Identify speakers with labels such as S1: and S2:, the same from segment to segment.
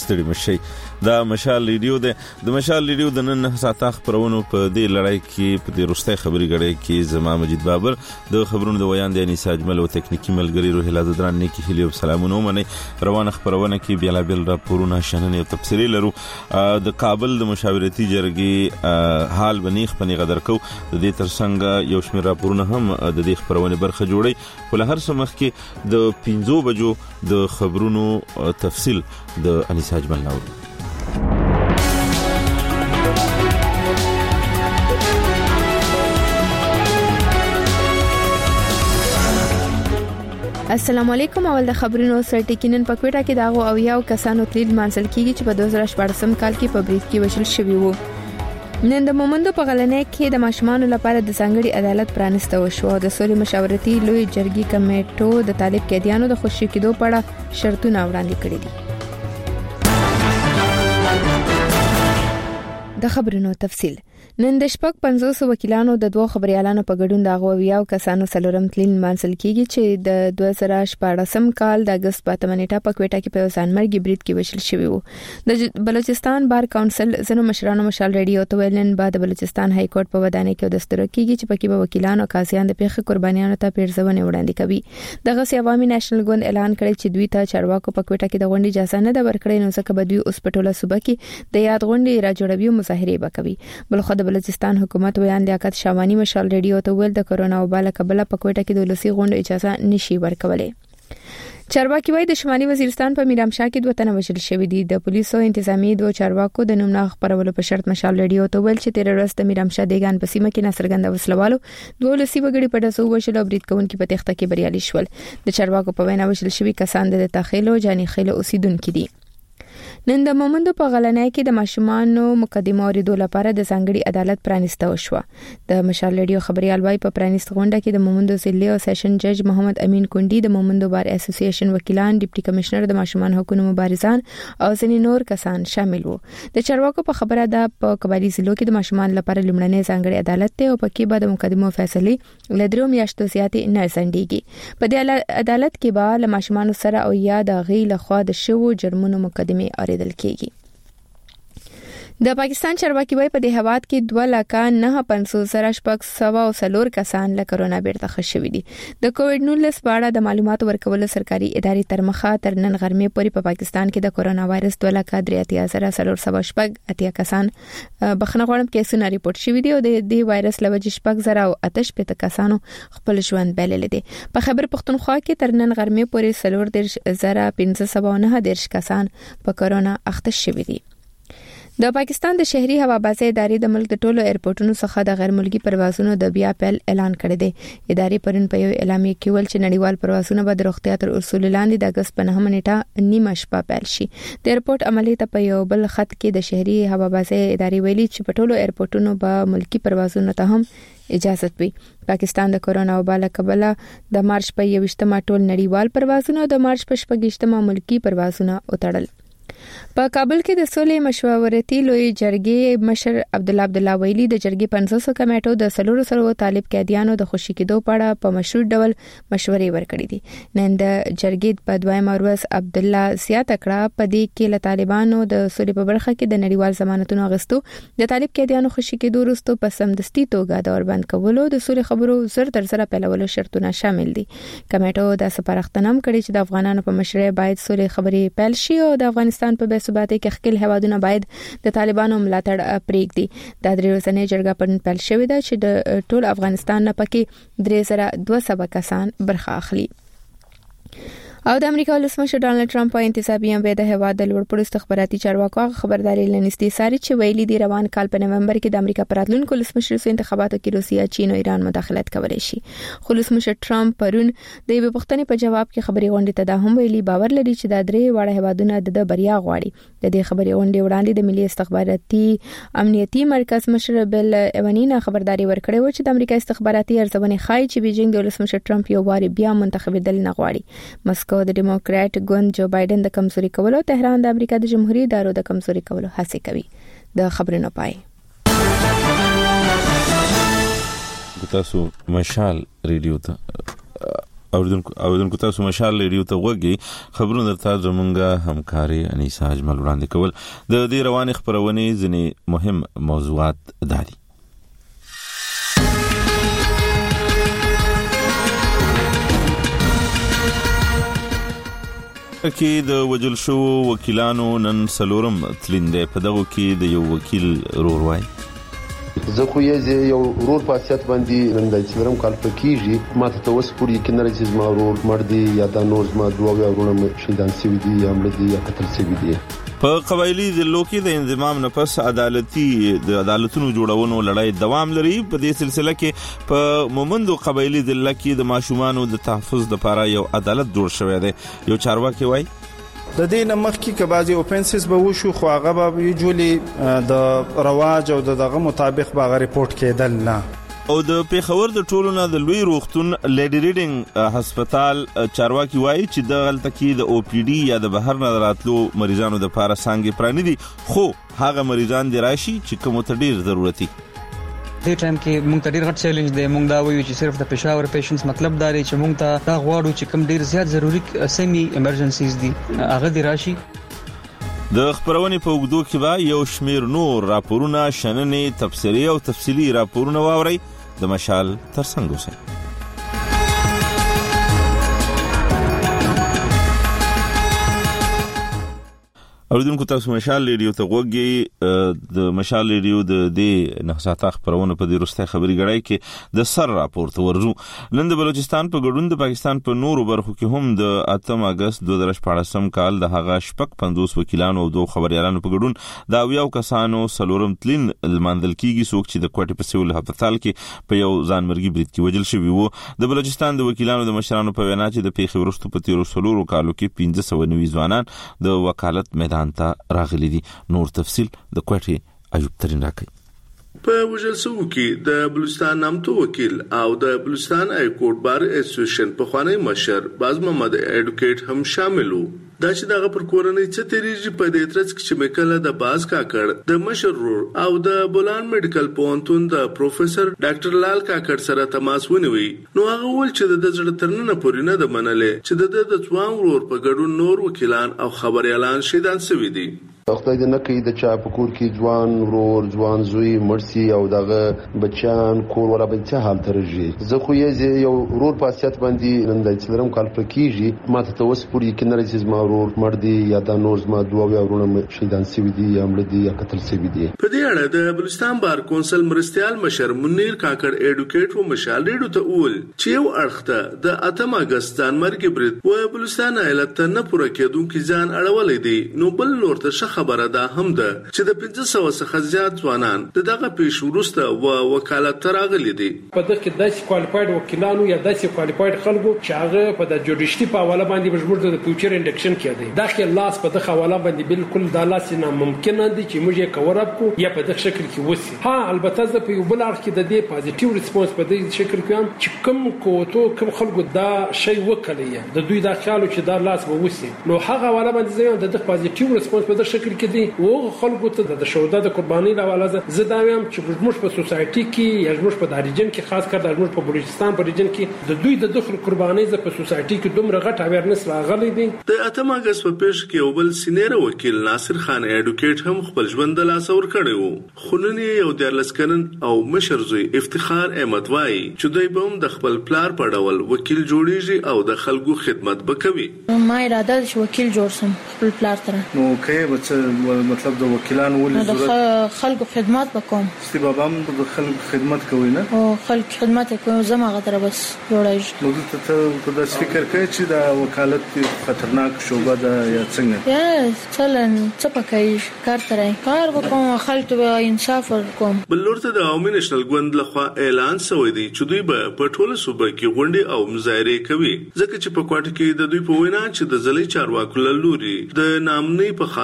S1: ستړي مشي. دا مشال ریډیو د مشال ریډیو د نن ساعته خبرونو په دې لړۍ کې په دې روستۍ خبري غړې کې زما مجید بابر د خبرونو د ویان د انیس اجمل او تکنیکی ملګری روح الله دران نیکی هلي او سلامونه مني. روانه خبرونه کې بیا بل راپورونه شننې او تفصیلي لرو. د کابل د مشاورتي جرګې حال بنیخ پنی غدر کو د دې ترڅنګ یو شمېر راپورونه هم د دې خبرونه برخه جوړي. ول هر څه مخ کې د 5 بجو د خبرونو تفصیل د انیس اجمل نور.
S2: السلام علیکم. اول د خبرونو سرټیکینن په کوټه کې داغو او یو کسانو تلیل منسل کیږي چې په 2014 کال کې په بریټ کې وشل شوی وو. نن د مومندو په غلنۍ کې د ماشومانو لپاره د ځانګړي عدالت پرانسته وشو. د سولې مشاورتي لوی جرګې کمیټو د طالب قیدیانو د خوشی کېدو په اړه شرطونه وړاندې کړي دي. د خبرونو تفصیل. نن د شپږ 500 وکیلانو د دوه خبريالانو په ګډون د غوویاو کسانو سلورم تلین منسل کیږي چې د 2014 کال د اگست په 8 نیټه په کوټه کې په ځانمرګي بریټ کې وشل شوی وو. د بلوچستان بار کونسل زنو مشرانو مشال ریډیو ته ویلن بعد بلوچستان های کورټ په ودانۍ کې دستور کیږي چې پکې به وکیلانو قاضیان د پیښې قربانیانو ته پیرزونه وړاندې کوي. دغه عوامي نېشنل ګوند اعلان کړی چې دوی ته چارواکو په کوټه کې د غونډې اجازه نه ده ورکړې، نو ځکه به دوی اوس په ټوله صوبه کې د یاد غونډې راجوړوي مظاهره وکوي. بلخو د بلوچستان حکومت ویان لیاقت شاوانی مشال ریډیو ته ویل د کرونا وبا کبله په کوټه کې د لسی غونډې اجازه نشي ورکولې. چارواکي وایي د شمالي وزیرستان په میرامشاه کې 2 تنه وژل شوی دي. د پولیسو انتظامی 2 چارواکو د نوم نه خبرولو په شرط مشال ریډیو ته ویل چې 13 ورځې د میرامشاه دیګان په سیمه کې ناڅرګند وسلوالو 2 لسی وګړي په داسو وشل او بریټ کوونکې په تخته کې بریالي شول. د چارواکو په وینا وژل شوی کسان د تاخیلو جاني خیلو اوسیدونکو دي. نن د مومندو په غلنۍ کې د ماشومانو مقدمه اوریدو لپاره د ځانګړي عدالت پرانسته وشو. د مشال ریډیو خبريال وای په پرانست غونډه کې د مومندو ضلعي او سیشن جج محمد امین کونډي، د مومندو بار اسوسییشن وکیلان، ډیپټي کمشنر د ماشومان حقوقو مبارزان او ځینې نور کسان شامل وو. د چارواکو په خبره ده په قبایلی ضلعو کې د ماشومان لپاره لمړنۍ ځانګړي عدالت ته او پکې به د مقدمو فیصله لدرو میاشتو زیاتې نه ځندېږي. په دې عدالت کې به له ماشومان سره او یا د غي لخوا د شوو جرمونو مقدمه اوریدل کیږي. د پاکستان چارواکي وایي په دې هواد کې 2,950,604 کسان له کرونا بیرته ښه شوي دي. د کووډ-19 په اړه د معلوماتو ورکولو سرکاري ادارې تر مخه تر نن غرمې پورې په پاکستان کې د کرونا وایرس 2,83,480 کسان بخښنه غواړم کیسونه ریپورت شوي دي او د دې وایرس له وجې 6,088 کسانو خپل ژوند بایللی دي. په خیبر پختونخوا کې تر نن غرمې پورې 4,519 کسان په کرونا اخته شوي دي. د پاکستان د شهري هوابازي ادارې د ملک د ټولو ایرپورټونو څخه د غیر ملکی پروازونو د بیا پیل اعلان کړی دی. ادارې پرون په یو اعلامیه کې ویل چې نړیوال پروازونه به د روغتیا تر اصول لاندې د اگست په 9 نیټه نیمه شپه پیل شي. د ایرپورټ عملی ته په یو بل خط کې د شهري هوابازي ادارې ویلي چې په ټولو ایرپورټونو به ملکی پروازونو ته هم اجازه وي. پاکستان د کرونا وبا له کبله د مارچ په 21مه ټول نړیوال پروازونه او د مارچ په 28مه ملکی پروازونه وتړل. په کابل کې د سولې مشاورتي لوی جرګې مشر عبدالله ویلي د جرګې 500 کمیټو د سلورو سره طالب قیدیانو د خوشی کېدو په اړه په مشروع ډول مشورې ورکړې دي. نن د جرګې په 2م ورځ عبدالله زیاته کړه په دې کې له طالبانو د سولې په برخه کې د نړیوال ضمانتونو اغستو، د طالب قیدیانو خوشی کېدو وروسته په سمدستي توګه د اوربند کولو، د سولې خبرو زر تر زر پیلولو شرطونه شامل دي. کمیټو د سپارښتنه کړې چې د افغانانو په مشرۍ باید سولې خبرې پیل شي او د افغانستان په بیثباتۍ کې خپل هوادونه باید د طالبانو ملاتړ پرېږدي. د 3 ورځې جرګه پرون پیل شوې ده چې د ټول افغانستان نه پکې 3200 کسان برخه اخلي. او د امریکا ولسمشر ډانلډ ټرمپ په انتخابي هم د هوا د لوړپوړو استخباراتي چارواکو خبرداري لنستي ساري چې ویلي دی روان کال په نومبر کې د امریکا پر راتلونکو ولسمشري انتخاباتو کې روسیا، چین او ایران مداخلت کولای شي. خو ولسمشر ټرمپ پرون د یو پوښتنې په جواب کې خبري غونډې ته دا هم ویلي باور لري چې د 3 واړه هوادونو د بریا غواړي. د دې خبري غونډې وړاندې د ملي استخباراتي امنیتي مرکز مشر بل ایوانینا خبرداري ورکړې و چې د امریکا استخباراتي ارزونه ښایي چې بیجینګ د ولسمشر ټرمپ یو واري بیا منتخبیدل نه غواړي. مسکو د ډیموکرات ګوند جو بایدن د کمزوري کولو، تهران د امریکا د جمهوریت ادارو د کمزوري کولو هڅه کوي. د خبرونو پای
S1: تاسو مشال ریډیو ته اوریدونکو تاسو مشال ریډیو ته وګورئ خبرونه درته زمونږه همکاري انیسا اجمل وړاندې کول د دې روانې خبرونې ځینې مهم موضوعات دي. کې د وجل شو وکیلانو نن سلورم تلینده په دغه کې د یو وکیل روروای
S3: زه خو یې یو رور په اساس باندې نن د څلورم کال په کېږي ماته توس پوری کې نه چې ما رور مردي یا د نور ما دوه ورونه شهیدان سوي دي یا مړ دي یا قتل سوي دي.
S1: په قبایلی ضلعو کې د انضمام نه پس عدالتونو جوړونو لړۍ دوام لري. په دې سلسله کې په مومندو قبایلی ضلع کې د ماشومانو د تحفظ لپاره یو عدالت جوړ شوی دی. یو چارواکي وایي
S4: د دې نمخ کې کبازي اوفنسز به وشو خو هغه به یوجولي د رواج او دغه مطابق به غو ریپورت کېدل نه.
S1: او د پیښور د ټولونه د لوی روغتون لیډي ریډینګ هسپتال چارواکي وایي چې د غلطه کې د او پی ډي یا د بهر نه راتلو مریضانو د لپاره څنګه پرانی دي خو هغه مریضان دی راشي چې کوم ته ډیر ضرورتي.
S5: دې ټایم کې موږ ته ډیر غټ چیلنج دی. موږ دا وایو چې صرف د پیښور پیشنټس مطلب دا دی چې موږ ته دا غواړو چې کوم ډیر زیات ضروري سیمي ایمرجنسیز دي هغه دی راشي.
S1: د خبرونې په وګړو کې به یو شمیر نور راپورونه شننې تفسیری او تفصیلی راپورونه واوري. د مشال ترڅنګ اوسئ. اوریدونکو تاسو مشال ریډیو ته وګورئ. د مشال ریډیو د دې نهساته خبرونه په دې وروسته خبري غړای کې د سر راپورته ورجو. نن د بلوچستان په ګډون د پاکستان په نورو برخو کې هم د 8 اگست 2014 کال د هغه شپږ 50 وکیلانو او دوه خبريالانو په ګډون دا یو کسانو سلورم تلین الماندل کیږي څوک چې د کوټې په سیول هسپتال کې په یو ځانمرګي برید کې وجل شوی وو. د بلوچستان د وکیلانو د مشرانو په وینا چې د پیښې وروسته په 13 کالو کې 1590 ځوانان د وکالت میدان ته راغلي دي. نور تفصیل د کوټې ایوب ترين راکړي.
S6: په وجل سو کې د بلوچستان نامتو وکیل او د بلوچستان ای کورټ بار اسوسییشن په خوانی مشر باز محمد اډوکیټ هم شامل وو. دا چې دغه پر کورنۍ څه تیریږي په دې ترڅ کې چې مکله د باز کاکړ د مشر رور او د بولان میډیکل پونتون د پروفیسور ډاکټر لال کاکړ سره تماس ونیوي نو هغه ول چې د زړه ترنه پورې نه د منلې چې د ځوان ورور په ګډون نور وکیلان او خبريالان شهیدان شوي دي.
S3: خدای دې نه کوي د چا په کور کې ځوان ورور ځوان زوی مرسي او دغه بچان کور ولا بنت حال ترجي. زه خو یې یو ورور په اساس باندې نن د څلورم کال په کېږي ماته توس پوری کې نه چې ما ورور مړ دي یا د نور ما دوه ورونه شهیدان سوي دي یا مړ دي یا قتل سوي دي.
S6: په دې اړه د بلوچستان بار کونسل مرستيال مشر منیر کاکړ اډوکیټ و مشال ریډو ته اول چې یو اړخته د 8 اگست ځانمرګي برید و بلوچستان ایالت ته نه پوره کېدونکو ځان اړولې دي. نو بل نور ته خبره ده هم ده چې د 1500 څخه زیات ځوانان دغه پیښ وروسته و وکالت راغلي دي.
S7: په دغه کې داسې کوالیفاید وکیلانو یا داسې کوالیفاید خلکو چې هغه په د جوډیشتي په حواله باندې مجبور د فیوچر انډکشن کېدی. داخل لاس په دغه حواله باندې بالکل د لاس نه ممکن دي چې موږ یې کوراب کو یا په دغه شکل کې وسی. ها البته زه په یو بل اړخ کې د دې پازیټیو ریسپانس په دې شکل کې هم چې کوم خلکو دا شی وکړي د دوی د خیالو چې دا لاس به وسی نو هغه حواله باندې زه د پازیټیو ریسپانس په دغه شکل کې دي او خلکو ته د شهدا د قرباني لاواله زه دا وایم چې موږ په سوسايټي کې یا موږ په ریجن کې خاص کر د موږ په بلوچستان په ریجن کې د دوی د دخل قرباني ز په سوسايټي کې دومره غټ اویرنس راغلي دي.
S6: د 8 اگست په پیښ کې یو بل سینیر وکیل ناصر خان اډوکیټ هم خپل ژوند د لاس ور کړی وو. خوننی یو درلسکنن او مشر زوی افتخار احمد وای چې دوی به هم د خپل پلار په ډول وکیل جوړیږي او د خلکو خدمت وکوي.
S8: ما اراده شو وکیل جوړ سم خپل پلار تر
S4: نو کې مطلب د وکیلانو ولې
S8: ضرورت خلکو خدمت وکوم.
S4: سی بابا هم د خلکو خدمت کوي نه
S8: او خلک خدمت کوي زما غتر بس جوړایږي.
S4: نو ته د فکر کوي چې د وکالت خطرناک شوبه ده یا څنګه؟
S8: یا چلن څه پکې کار ترای کار وکوم خلک ته انصاف ورکوم.
S6: بلورته د عوامي نېشنل ګوند لخوا اعلان شوی دی چې دوی به په ټوله صوبه کې غونډې او مظاهرې کوي ځکه چې په کوټه کې د دوی په وینا چې د ځلې چارواکو لوري د نامنۍ په خاطر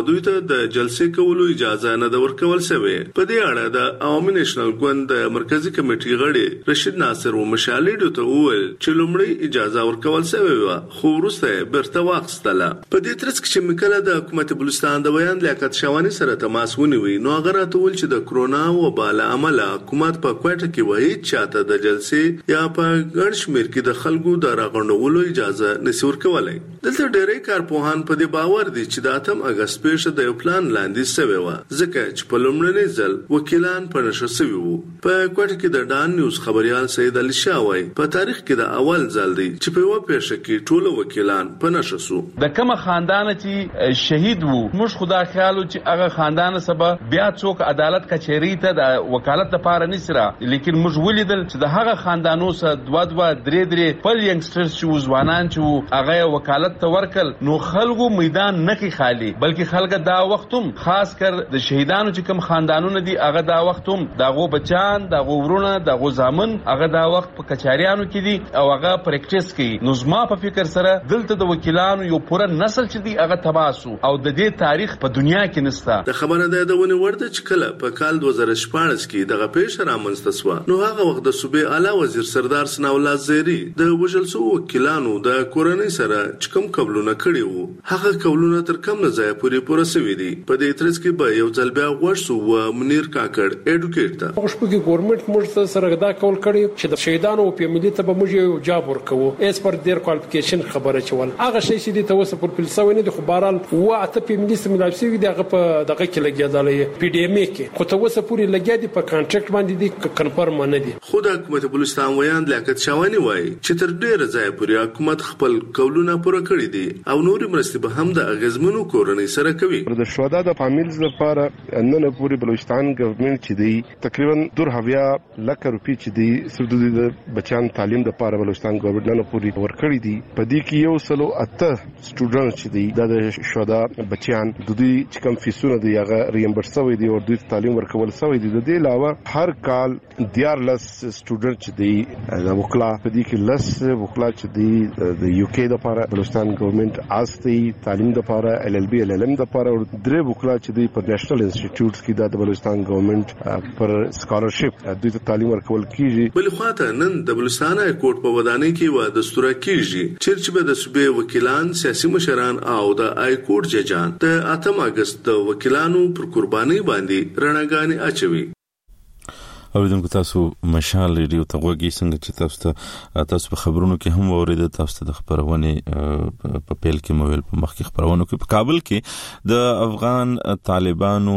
S6: دوی ته د جلسې کولو اجازه نه د ورکول شوی. په دې اړه د عوامي نېشنل ګوند مرکزی کمیټې غړي رشید ناصر و مشالېډو ته وویل چې لومړی اجازه ورکول شوی و خو وروسته بیرته واخیستله. په دې ترڅ کې چې مکله د حکومت بلوچستان د ویان لیاقت شوانی سره تماس ونیوي نو هغه راته ویل چې د کرونا وبا له امله حکومت په کوټه کې وایي چې د جلسې یا په ګڼ شمېر کې د خلکو د راغونډولو اجازه نشي ورکولای. دلته ډېری کارپوهان په دې باور دي چې د 8 اگست پیښه د یو پلان لاندې شوی و ځکه چې په لومړني ځل وکیلان په نشه شوي وو. په کوټه کې د ډان نیوز خبريال سید علي شاه وایي په تاریخ کې د اول ځل دی چې په یو پیښه کې ټول وکیلان په نشه شو.
S9: د کوم خاندان چې شهید وو موږ خدا خیالو چې هغه خاندان سبا بیا څوک عدالت کچهری ته د وکالت لپاره نسره لیکن موږ ولیدل چې د هغه خاندانو سره دوه درې پل ینګسټرز چې ځوانان چې هغه وکالت ته ورکل نو خلکو میدان نه کی خالی بلکې خلک دا وختم خاص کر د شهیدانو چې کوم خاندانونه دي هغه دا وختم داغو بچان داغو ورونه داغو زامن هغه دا وخت په کچاریانو کې دي او هغه پریکټیس کوي. نو زما په فکر سره دلته د وکیلانو یو پوره نسل چې دی هغه تباسو او د دې تاریخ په دنیا کې نستا.
S6: د خبره ده د ونی ورده چې کله په کال 2014 کې دغه پیښه رامنځته شو نو هغه وخت د صوبې اعلی وزیر سردار ثناء الله زیری د وژل شو وکیلانو د کورنۍ سره چې کوم قبولونه کړي وو هغه قبولونه تر کوم نه ځای پورې شوي دي. په دې ترڅ کې به یو ځل بیا ورسو و منیر کاکړ اډوکیټ ته
S7: خوشبوږي ګورنمنت موږ سره دا کول کړی چې د شهیدانو او فیملی ته به موږ یو جاب ورکوو اس پر دیر کوالیفیکیشن خبره چول هغه شی چې د توسه پر فلسفه نه د خبرال و اته فیملی سیملاسي وي دغه په دغه کې لګیدلې پی ډی ام کې خو توسه پوری لګیا دي په کانټریکټ باندې دي کنفرم نه دي.
S6: خو د حکومت بلوچستان ویان لیاقت شوانی وایي چې تر ډیره ځای پورې حکومت خپل قولونه پوره کړی دي او نور مرستې به هم د اغیزمنو کورنۍ سره کوي.
S3: د شهدا د فامیلز لپاره نن پوری بلوچستان ګورنمنت چې دی تقریبا 2 لک روپی چې دی صرف د بچان تعلیم لپاره بلوچستان ګورنمنت نن پوری ورکړی دي. په دې کې یو سلو 8 سټوډنټ چې دی د شهدا بچیان د دوی چې کوم فیسونه دی هغه ریمبرس شوی دی او دوی تعلیم ورکول شوی دی. د دې علاوه هر کال 14 سټوډنټ چې دی د وکلا په دې کې لس وکلا چې دی د یو کې لپاره بلوچستان ګورنمنت آستي تعلیم لپاره ال ال بي ال ال ام لپاره او درې وکلا چې دی په نېشنل انسټیټیوټس کې د بلوچستان ګورنمنت پر سکالرشپ دوی ته تعلیم ورکول کیږي.
S6: بل خواته نن د بلوچستان کوټ په ودانۍ کې و دستور کیږي چې به د صوبې وکیلان سیاسي مشران او د آی کوټ ججان د 8 اگست د وکیلانو پر قرباني باندې رڼاګانې اچوي.
S1: اوریدونکو تاسو مشال ریډیو ته غوږی څنګه چې تاسو په خبرونو کې هم اوریدل تاسو د خبرونه په پیل کې مویل په مخکې خبرونه کې په کابل کې د افغان طالبانو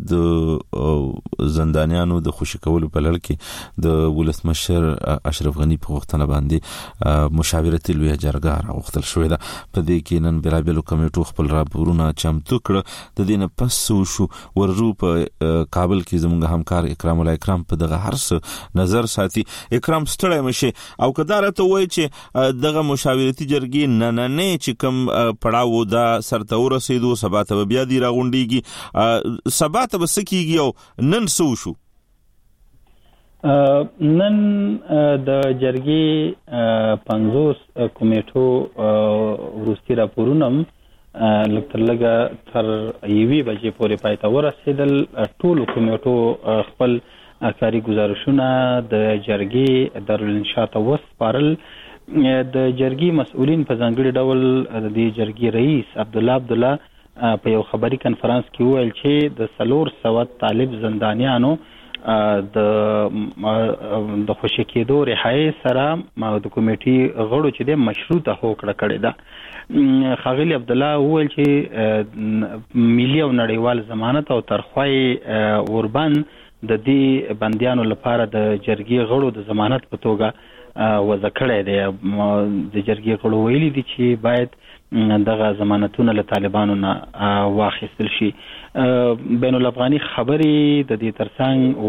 S1: د زندانیانو د خوشی کولو په لړ کې د ولسمشر اشرف غنی په وختونه باندې مشاورتي لوی جرګه راوختل شوې ده. په دې کې نن بلابلو کمیټو خپل راپورونه چمتو کړ. د دې نه پس شو ورجو په کابل کې زموږ همکار اکرام الاکرام په دغه هرڅ نظر ساتي. اکرام ستړی مشه او کدارته وای چې دغه مشاورتي جرګې نه چې کوم پړاو دا سرته ورسېدو سبا ته بیا دی راغونډيږي سبا ته بسکیږي او نن سو شو
S10: نن د جرګې 50 کمیټو وروستي راپورونه لکه لګه تر یوې بجې پورې پاتې ورسېدل. ټول کمیټو خپل کاری گزارشونه د جرګې دارالانشاء ته وسپارل. د جرګې مسؤلین په ځانګړي ډول د جرګې رئیس عبدالله په یو خبري کانفرنس کې وویل چې د 400 طالب زندانیانو د خوشی کېدو رهایی سره د کمیټې غړو چې د مشروطه هوکړه کړې ده. خاغلی عبدالله وویل چې ملي او نړیوال ضمانت او ترخوای اوربان د دې بندیانو لپاره د جرګې غړو د ضمانت په توګه وضع کړی دی. د جرګې غړو ویلي دي چې باید دغه ضمانتونه له طالبانو نه واخیستل شي. بین الافغاني خبرې د دې ترڅنګ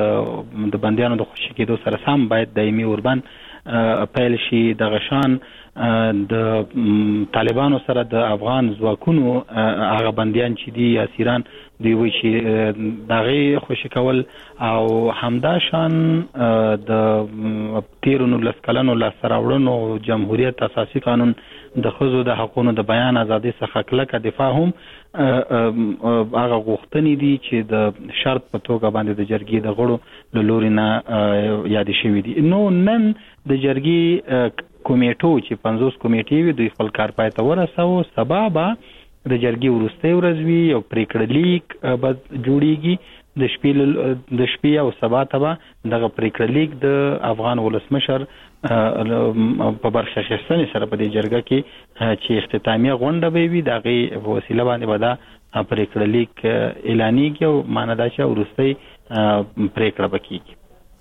S10: اوربان د بندیانو د خوشی کېدو سره سم باید دایمي اوربان پیل شي. دغه شان د طالبانو سره د افغان ځواکونو هغه بنديان چې دي اسیران دی وی چې دغه خوشی کول او همدا شان د 13 کلونو لاسراوړنو جمهوریت اساسي قانون د خزو د حقوقو د بیان ازادي څخه کلکه دفاع هم هغه غوښتنې دي چې د شرط په توګه باندې د جرګې د غړو له لوري نه یاد شوی دي. نو نن د جرګې کمیټو چې 50 کمیټې وي د خپل کار پای ته ورساو سبب د جرګې ورسته ورځ وی او پریکړه لیک به جوړیږي د شپې او سبا ته دغه پریکړه لیک د افغان ولسمشر په برخه شخصي سره په دې جرګه کې چې اختتامیه غونډه به وي دغه وسیله باندې به دا پریکړه لیک اعلانیږي او ماندا چې ورسته پریکړه وکړي.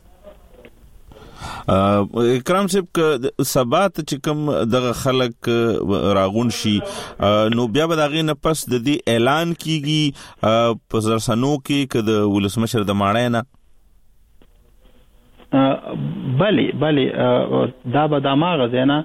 S1: اکرام صاحب سبات چې کوم دغه خلک راغون شي نو بیا به دغه نه پس د دې اعلان کیږي په ځرسنو کې کده ولسمشر د ماړای نه
S10: بله دا به د ماغه زینا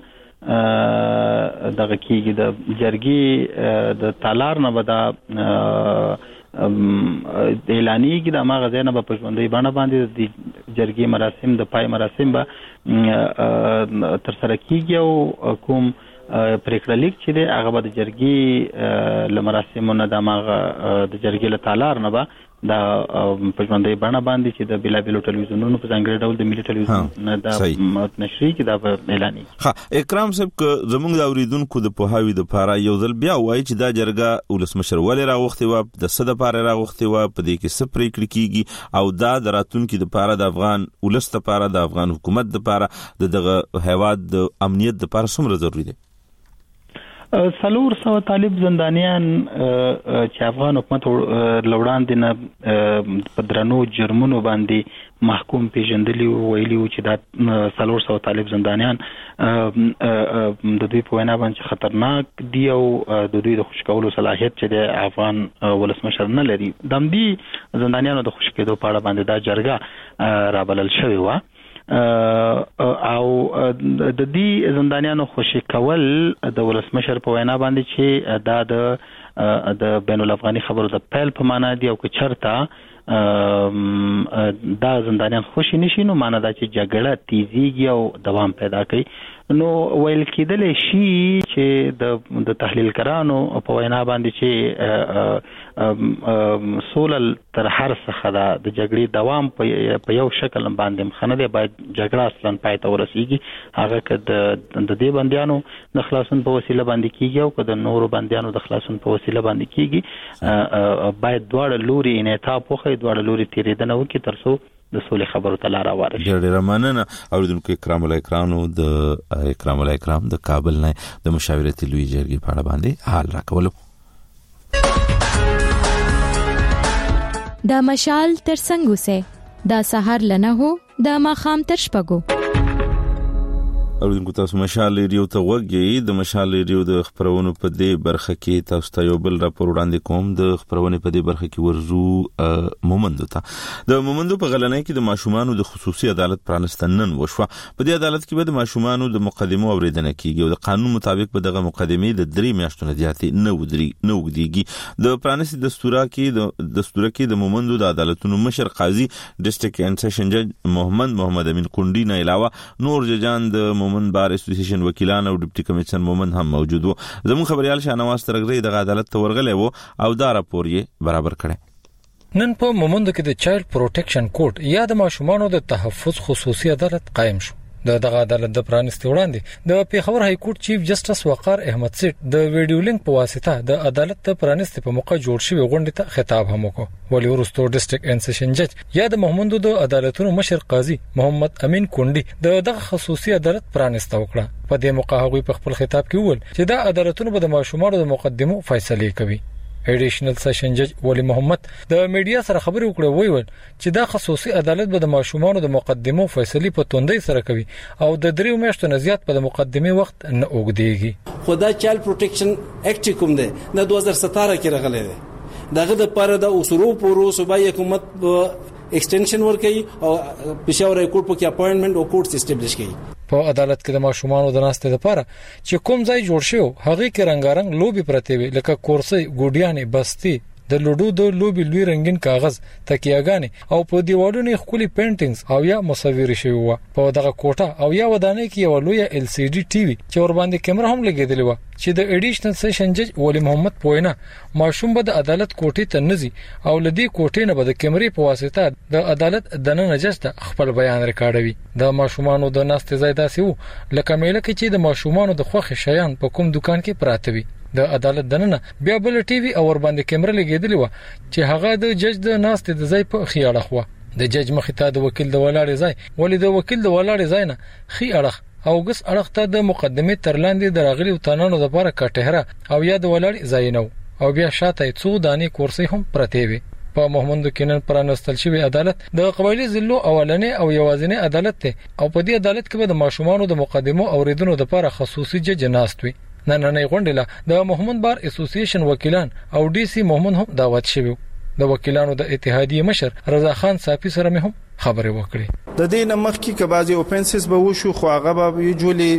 S10: دغه کیږي د جرګې د تالار نه به دا اعلاني کې د ماغه زینه په ژوندۍ باندې د جرګې مراسم د پای مراسم به تر سره کیږي او کوم پریکړه لیک چې د هغه د جرګې لمراسمونه د ماغه د جرګې له تالار نه به دا په ژوندۍ باندې چې د بلابلو ټلویزیونونو په ځانګړي ډول د ملي ټلویزیون د نشري کې دا اعلاني.
S1: ها اکرام صاحب زموږ د اوریدونکو د پوهاوی د پاره یو ځل بیا وایي چې دا جرګه ولسمشر ولې راغوښتي و د صد لپاره راغوښتي و په دې کې څه پریکړه کیږي او دا د راتلونکو د پاره د افغان ولست لپاره د افغان حکومت لپاره دغه هیواد د امنیت لپاره څومره ضروری دی؟
S10: 400 طالب زندانیان چې افغان حکومت لوړاندې نه په درنو جرمونو باندې محکوم پیژندلی ویلي چې دا 400 طالب زندانیان د دوی په وینا باندې خطرناک دي او د دوی د خوشکولو صلاحیت چې د افغان ولسمشر نه لري. د دې زندانیانو د خوشکېدو په اړه باندې دا جرګه رابلل شوې و او د دې زندانیانو خوشی کول د ولسمشر په وینا باندې چې دا د بین الافغاني خبرو د پیل په معنا دی او که چرته دا زندانیان خوشی نشي نو معنا دا چې جګړه تیزیږي او دوام پیدا کوي. نو ویل کېدل شي چې د تحلیلګرانو په وینا باندې چې سولل تر هر څه دا د جګړې دوام په یو شکل باندې مخنه دی باید جګړه اصلا پای ته ورسیږي هغه که د دې بندیانو د خلاصون په وسیله باندې کیږي او که د نورو بندیانو د خلاصون په وسیله باندې کیږي باید دواړه لوري انعطاف وکړي دواړه لوري تیریدنه وکړي ترڅو د سولې خبرو ته لار وارشي.
S1: ډېر مننه اوریدونکو اکرام الله اکرام د کابل نه د مشاورتي لوی جرګې په اړه باندې حال راکولو.
S2: دا مشال تر څنګه سه دا سحر لنه هو دا ماخام تر شپګو
S1: اوریدونکو تاسو مشال ریډیو ته وګورئ. د مشال ریډیو د خبرونو په دې برخه کې تاسو ته یو بل راپور وړاندې کوم. د خبرونو په دې برخه کې ورزو مومندو ته د مومندو په غلنۍ کې د ماشومانو د خصوصي عدالت پرانستنن وشوه. په دې عدالت کې به د ماشومانو د مقدمو اوریدنه کیږي او د قانون مطابق به دغه مقدمې د 3 میاشتو نه زیاتې نه وګديږي. د پرانستي دستور کې د مومندو د عدالتونو مشر قاضي ډیسټریکټ اینډ سیشن جج محمد امین کونډي نه علاوه نور ججان د مومن بار اسوسییشن وکیلان او ډیپټي کمشنر مومن هم موجود وو. زموږ خبريال شاهنواز ترغري د عدالت ته ورغلی وو او دا راپور یې برابر کړی.
S11: نن په مومندو کې د چایلډ پروټیکشن کورټ یا د ماشومانو د تحفظ خصوصي عدالت قائم شو. دغه عدالت د پرانستي وړاندې د پیښور های کورټ چیف جسټس وقار احمد سیټ د ویډیو لینک په واسطه د عدالت د پرانستي په موقع جوړ شوی غونډه ته خطاب هم وکړ. ولی ورستو ډیسټریکټ اینډ سیشن جج یا د محمدو د عدالتونو مشر قاضي محمد امین کونډي دغه خصوصي عدالت پرانسته وکړه. په دې موقع هغه په خپل خطاب کې وویل چې دا عدالتونه به د ماشومانو د مقدمو فیصله کوي. ایډیشنل سیشن جج ولی محمد د میډیا سره خبرې وکړې ویل چې دا خصوصي عدالت به د ماشومانو د مقدمو فیصله په توندۍ سره کوي او د 3 میاشتو نه زیات په مقدمه وخت نه اوږديږي.
S12: خدا چایلډ پروټیکشن اکټ کوم دی د 2017 کې راغلی دی. دغه د پاره د اصولو پورو صوبایي حکومت ایکسټنشن ورکړي او پېښور های کورټ په کې اپاینټمنټ او کورټ اسټابلیش کړي.
S11: په عدالت کې د ماشومانو د ناستې لپاره چې کوم ځای جوړ شو هغه کې رنگارنګ لوبي پرته وي لکه کورسي ګوډیانې بستي د لوډو د لوبي لوی رنگین کاغذ تکیاګانې او په دیوالونو خولي پینټینګز او یا مصورې شوی و په دغه کوټه او یا ودانۍ کې یو لوی LCD ټي وي چې ور باندې کیمرا هم لګیدلې و چې د اډیشنل سیشن جج ولی محمد پوینا ماشوم به د عدالت کوټې ته نزي او لدی کوټې نه به د کیمرې په واسطه د عدالت دننه جج ته خپل بیان ریکارډوي د ماشومانو د ناستې ځای داسې وو لکه میله کې چې د ماشومانو د خوخي شیان په کوم دکان کې پراته وي د عدالت دننه بیا بل ټي وي او ور باندې کیمرا لګیدلې و چې هغه د جج د ناستې د ځای په خیاله خو د جج مخ ته د وکیل د ولاړې ځای ولې د وکیل د ولاړې ځای نه خي اړه او ګس اړه ته د مقدمه ترلاندې دراغلي وتانانو لپاره کټهره او یا د ولاړې ځای نو او بیا شاته څو دانې کورسي هم پرته وي په محمد کینن پرانستل شوی عدالت د قبایلی ضلع اولنې او یوازینی عدالت ته او په دې عدالت کې به د ماشومانو د مقدمو اوریدونکو لپاره خصوصي جج ناست وي نن غونډه د محمد بار اسوسییشن وکیلان او ډي سي محمد هم دعوت شوی د وکیلانو د اتحادیه مشر رضا خان صافي سره هم خبرې وکړې
S4: د دې نمخ کې کبازي اوپنسز به وشو خو هغه به یوجولي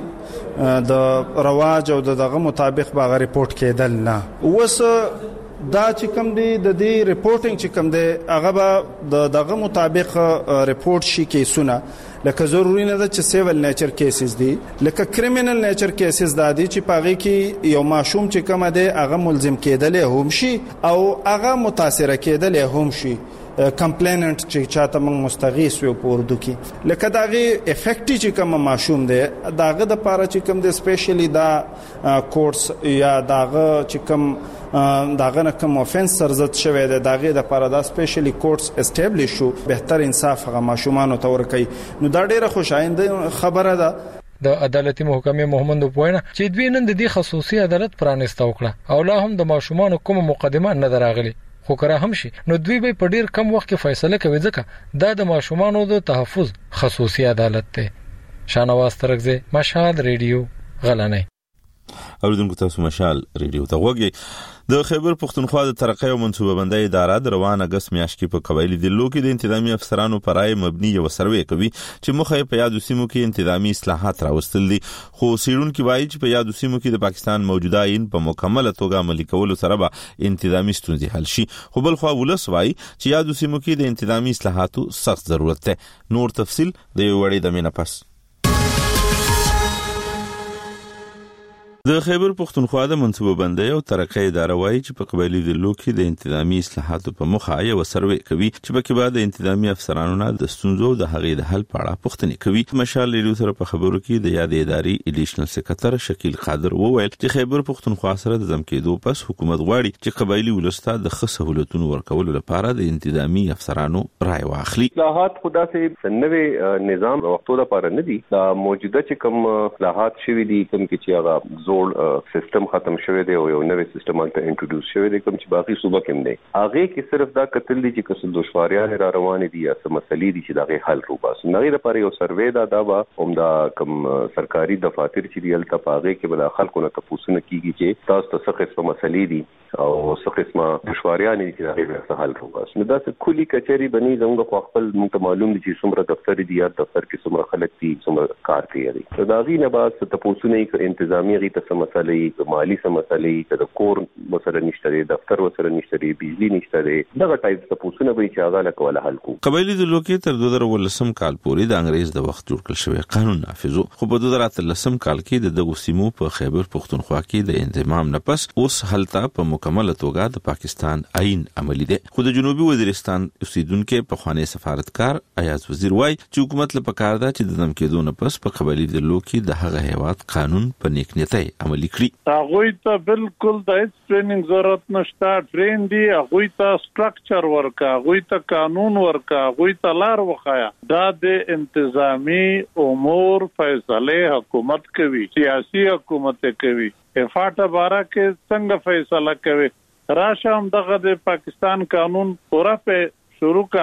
S4: د رواج او دغه مطابق به ریپورت کېدل نه وس دا چې کوم دی د دې ریپورتینګ چې کوم دی هغه به دغه مطابق ریپورت شي کیسونه لکه ضروري نه ده چې سیول نیچر کیسز دي لکه کریمینل نیچر کیسز دادي چې پاغي کې یو ماشوم چې کوم دی هغه ملزم کېدل هم شي او هغه متاثر کېدل هم شي کمپلیننت چې چاته موږ مستغیث یو په اردو کې لکه داغه افیکټ چې کوم ماشوم دی داغه د پاره چې کوم د سپیشلی دا کورس یا داغه چې کوم داغه نه کوم اوفنس سرزت شوی دی داغه د پاره دا سپیشلی کورس اسټابلیش شو بهتر انصاف هغه ماشومان ته ورکړي نو دا ډیره خوشاینده خبره ده
S11: د عدالتي محکمې محمد پوینا چې دوی نن د دې خصوصي عدالت پرانسته وکړه او لا هم د ماشومان کوم مقدمه نه دراغلي خو کرا هم شي نو دوی به په ډیر کم وخت کې فیصله کوي ځکه دا د ماشومان د تحفظ خصوصي عدالت ته شانواز ترغزه مشال ریډیو غلنه
S1: اوریدونکو تاسو مشال ریډیو ته وګورئ د خیبر پختونخوا د ترقۍ او منصوبه بندۍ اداره د روان اگست میاشت کې په قبایلی ضلعو کې د انتظامی افسرانو پر رائے مبني یو سروې کوي چې مخه په یادو سیمو کې انتظامی اصلاحات راوستل دي خو سیرونکو وایي چې په یادو سیمو کې د پاکستان موجوده عین په مکمله توګه عملي کولو سره به انتظامی ستونزې حل شي خو بل خو ولس وایي چې یادو سیمو کې د انتظامی اصلاحاتو سخت ضرورت ده نور تفصیل د یو وړي د مینه پس د خیبر پختونخوا د منصوبه بندۍ او ترقۍ اداره وایي چې په قبایلی ضلعو کې د انتظامی اصلاحاتو په مخه یو سروې کوي چې په کې بعد د انتظامی افسرانو نه د ستونزو د هغې د حل په اړه پوښتنې کوي مشال ریډیو سره په خبرو کې د یاد ادارې اډیشنل سکرټر شکیل قادر وویل چې خیبر پختونخوا سره د ځمکېدو پس حکومت غواړي چې قبایلی ولسته د ښه سہولتونو ورکولو لپاره د انتظامی افسرانو رائے واخلي
S13: اصلاحات خدا سي نوې نظام وختو لپاره نه دي دا موجوده چې کوم اصلاحات شوي دي کوم کې چې هغه سیستم ختم شوی دی او یو نوې سیستم ته انټروډوس شوی دی کوم چې باقي صوبه کې دی هغه کې صرف دا کتل دي چې کسل دشواریان را روان دي یا سم مسلې دي چې دغه حل روباس نغې لپاره یو سروې دا به همدا کوم سرکاري دفاتر چې دی الته پاغه کې بل خلکو نه تاسو نه کیږي چې تاسو ته څه قسمه مسلې دي او څه قسمه دشواریان دي چې دغه به حل روباس نو دا څه کلی کچېری بني زموږ خو خپل موږ معلوم دي چې څومره دفتر دي یا دفتر کې څومره خلک دي څومره کار کوي دا غي نه بعد تاسو نه کې انتظامی غي ته مسلې مالی مسلې د کور مسله نشته دی دفتر وسره نشته دی بجلی نشته دی دغه ټایپ تاسو نه به چې هغه له کوله حل کو
S1: قبایلی ضلعو کې تر 2013 کال پورې د انګریز د وخت جوړ کړل شوی قانون نافذ خو په 2013 کال کې دغه سیمو په خیبر پختونخوا کې د انضمام نه پس اوس هلته په مکمله توګه د پاکستان عین عملی دی خو د جنوبي وزیرستان اوسیدونکو په خوانی سفارتکار ایاز وزیر وای چې حکومت له پکار ده چې د دم کېدو نه پس په قبایلی ضلعو کې د هغه هیواد قانون په نیک نیتۍ عملی کړي
S14: هغه ته بالکل د ټریننګ ضرورت نشته ټرین دی هغه ته سټرکچر ورکا هغه ته قانون ورکا هغه ته لار وخایا دا د انتظامی امور فیصله حکومت کوي سیاسي حکومت کوي افاټه بارا کې څنګه فیصله کوي راشه هم دغه د پاکستان قانون پورا په شروع کام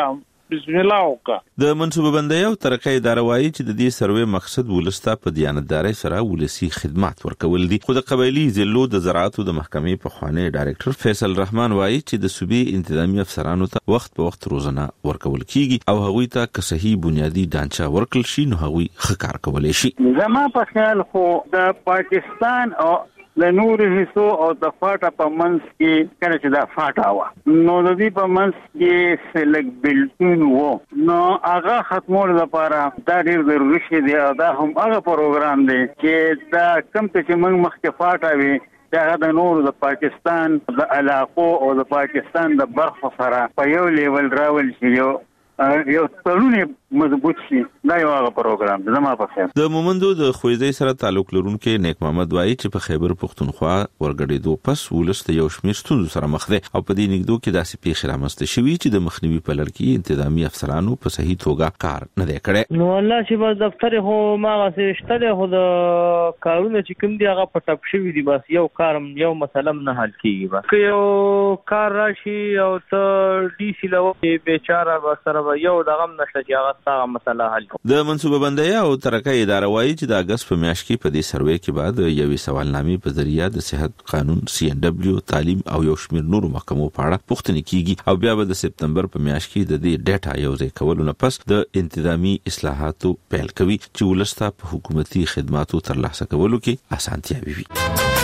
S14: بسم الله وکړه.
S1: د منصوبه بندۍ او ترقۍ اداره وایي چې د دې سروې مقصد ولسته په دیانتدارۍ سره ولسی خدمات ورکول دي. خو د قبایلی ضلعو د زراعت د محکمې په خوانی ډایرکټر فیصل رحمان وایي چې د صوبې انتظامی افسرانو ته وخت په وخت روزنه ورکول کیږي او هغوی ته که صحیح بنیادی ډانچه ورکړل شي نو هغوی ښه کار کولی شي.
S15: زما په خیال خو د پاکستان او د نور حصو او د فاټا په منځ کې کله چې دا فاټا و نو د دې په منځ کې سلګ بلټون وو نو هغه ختمول لپاره دا ډېر ضروري شي دی او دا هم هغه پروګرام دی چې دا کم چې موږ مخکې فاټا وي دا د نور د پاکستان د علاقو او د پاکستان د برخو سره په یو لیول راول شي یو تړون مضبوط شي. دا یو هغه پروګرام دی زما په خیال.
S1: د مومندو د خویزۍ سره تعلق لرونکي نیک محمد وایي چې په خیبر پښتونخوا ورګډېدو پس ولست یو شمېر ستونزو سره مخ دی او په دې نګدو کې داسې پیښې رامنځته شوي چې د مخنیوي په لړ کې انتظامی افسرانو په صحیح توګه کار نه دی کړی.
S16: نو الله چې بس دفتر هو ما غسه شته خو د کارونه چې کوم دی هغه په ټاپ شوی دی بس یو کارم یو مسله نه حل کیږي. بس که یو کار راشي او ته ډي سي لو بیچاره سره یو دغه نشته چې هغه ستاسو مسله حل کړي.
S1: د منصوبه بندۍ او ترقۍ اداره وایي چې د اگست په میاشت کې په دې سروې کې بعد یوې سوالنامې په ذریعہ د صحت قانون CNW تعلیم او یو شمېر نورو محکمو په اړه پوښتنې کیږي او بیا به د سپتمبر په میاشت کې د دې ډیټا یوځای کولو نه پس د انتظامی اصلاحاتو پیل کوي چې ولسته په حکومتي خدماتو ترلاسه کولو کې اسانتیاوي وي.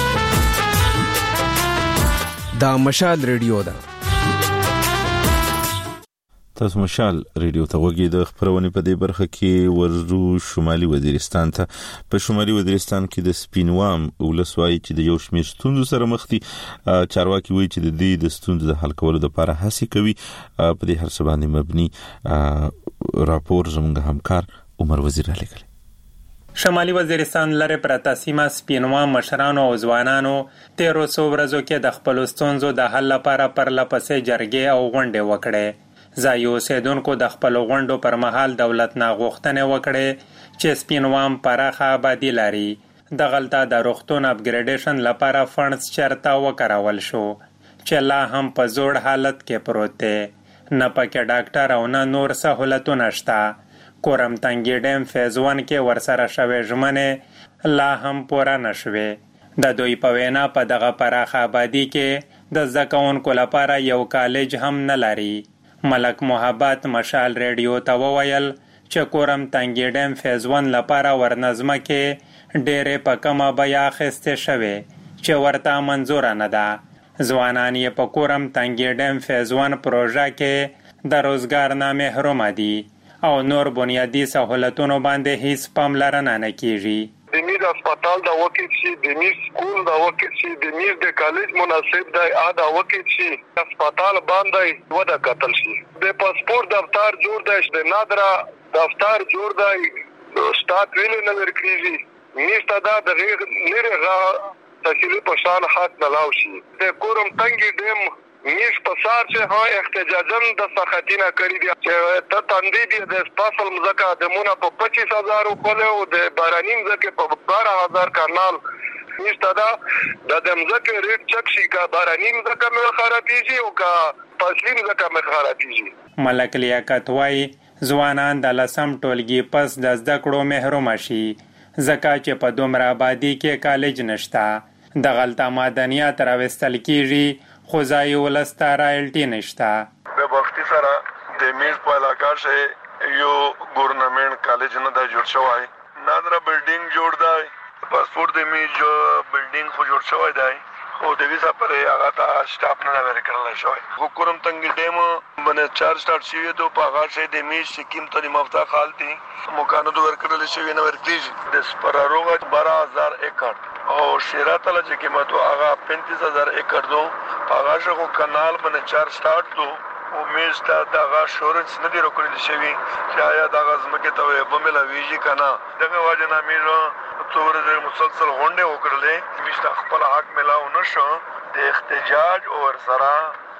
S17: دا مشال ریډیو ده.
S1: تاسو مشال ریډیو ته وګورئ. د خبرونې په دې برخه کې ورزو شمالي وزیرستان ته. په شمالي وزیرستان کې د سپینوام ولسوالۍ چې د یو شمېر ستونزو سره مخ دي چارواکي وایي چې د دې د ستونزو د حل کولو لپاره هڅې کوي. په دې هر څه باندې مبني راپور زموږ همکار عمر وزیر رالیږلی.
S18: شمالي وزیرستان لره پرته سیمه سپینوام مشرانو او ځوانانو تیرو څو ورځو کې د خپل ستونزو د حل لپاره پرلپسې جرګې او غونډې وکړې. ځایي اوسیدونکو د خپل غونډو پر مهال دولت نه غوښتنې وکړې چې سپینوام پراخه آبادي لري. دغلته د روغتون اپګریډیشن لپاره فنډز چېرته وکارول شو چې لا هم په زوړ حالت کې پروت دی. نه پکې ډاکټر او نه نور سهولتونه شته. کورم تنګي ډیم فیز 1 کې ورسره شوې ژمنې لا هم پوره نشوې. د دوی په وینا په دغه پراخه آبادي کې د زده کوونکو لپاره یو کالج هم نه لري. ملک محبت مشال ریډیو ته وویل چې کورم تنګي ډیم فیز 1 لپاره ورنظمه کې ډېرې په کمه بیه اخیستې شوې چې ورته منظوره نه ده. ځوانان یې په کورم تنګي ډیم فیز 1 پروژه کې د روزګار نه محروم دي او نور بنیادی سہولتونو باندې هیڅ پاملرنه نه کیږي.
S19: د میر هسپتال دا وکیل شي، د میر سکول دا وکیل شي، د میر د کالج مناسب دی دا وکیل شي، هسپتال باندې ودا قتل شي. د پاسپورت دفتر جوړ دی، د نادرا دفتر جوړ دی، سٹاټ ویل نه ورکړي. میسته دا د غیر لرغه تحصیلي پشان حق نلاو شي. د کورم تنګي ډیم میش پسار چې ها احتجاجن د سخاتینه کړی دی چې ته تندې دی د سپاسل مزکا د مونږ په 25000 کولو او د بارانیم زکه په 12000 کانال نشته دا د مزکه ریټ چک شي کا بارانیم زکه مې خرابېږي او کا فصلین زکه مې خرابېږي.
S18: ملک لیاقت وای ځوانان د لسم ټولګي پس د زده کړو محروم شي زکه چې په دومره آبادی کې کالج نشته. د غلطه مدنیات راوستل کیږي خو ځای ولسته رایلټي نشته.
S19: په وختي سره د میز په علاقه شه یو ګورنمنت کالج نه دا جوړ شوی، نادرا بلډینګ جوړ دی، پاسپورت د میز جو بلډینګ خو جوړ شوی دی خو د ویسا پر هغه ته سټاپ نه لري کړل شوی. حکومت تنګ ډیم باندې 4 سٹارټ شوی ته په هغه شه د میز سکیم ته مفتا خالتي مکانو د ورکړل شوی نه ورتیږي. د سپراروغه 12000 ایکڑ او شیراتل چې قیمت هغه 35000 ایکڑ دو هغه شغو کانال باندې 4 سٹارټ دو او میز ته دغه شورنس نه دی ورکړل شوی چې آیا دغه زمکه ته به ملا ویجی کنه دغه واجنه میرو څور د مسلسل غونډه وکړلې میشته خپل حق ملاو نشو. د احتجاج او سره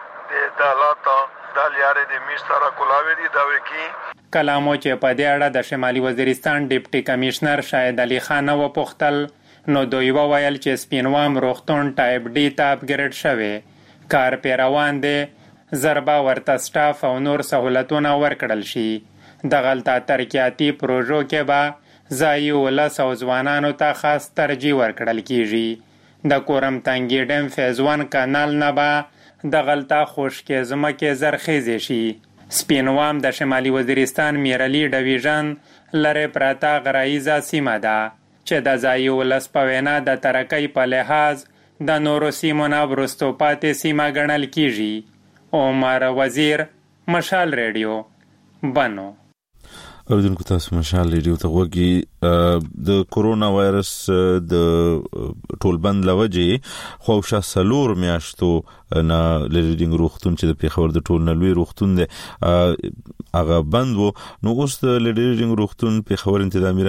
S19: د عدالت د لیارې د میشته را کولاوي دي دا وکی
S18: کلامو چې په دې اړه د شمالي وزیرستان ډیپټي کمشنر شاهد علي خان و پختل نو دوی وویل چې سپینوام روغتون ټایپ ډي ته اپګریډ شوی، کار پیروان دی، ضربه ورته سټاف او نور سہولتونه ورکړل شي. دغلته ترقیاتي پروژو کې به ځایي ولس او ځوانانو ته خاص ترجیح ورکړل کیږي. د کورم تنګي ډیم فیز 1 کانال نه به دغلته خشکې ځمکې زرخیزې شي. سپینوام د شمالي وزیرستان میرعلي ډویژن لرې پراته غرایزه سیمه ده چې د ځایي ولس په وینا د ترقۍ په لحاظ د نورو سیمو نه وروسته پاتې سیمه ګڼل کیږي. عمر وزیر، مشال ریډیو، بنو.
S1: اوریدونکو تاسو مشال ریډیو ته وګورئ. د کورونا وایرس د ټولبند لوجې خوشا سلور میاشتو نه لریډینګ روختون چې د پیښور د ټول نلوي روختون دی هغه بند وو. نو اوس د لریډینګ روختون پیښور انتظامی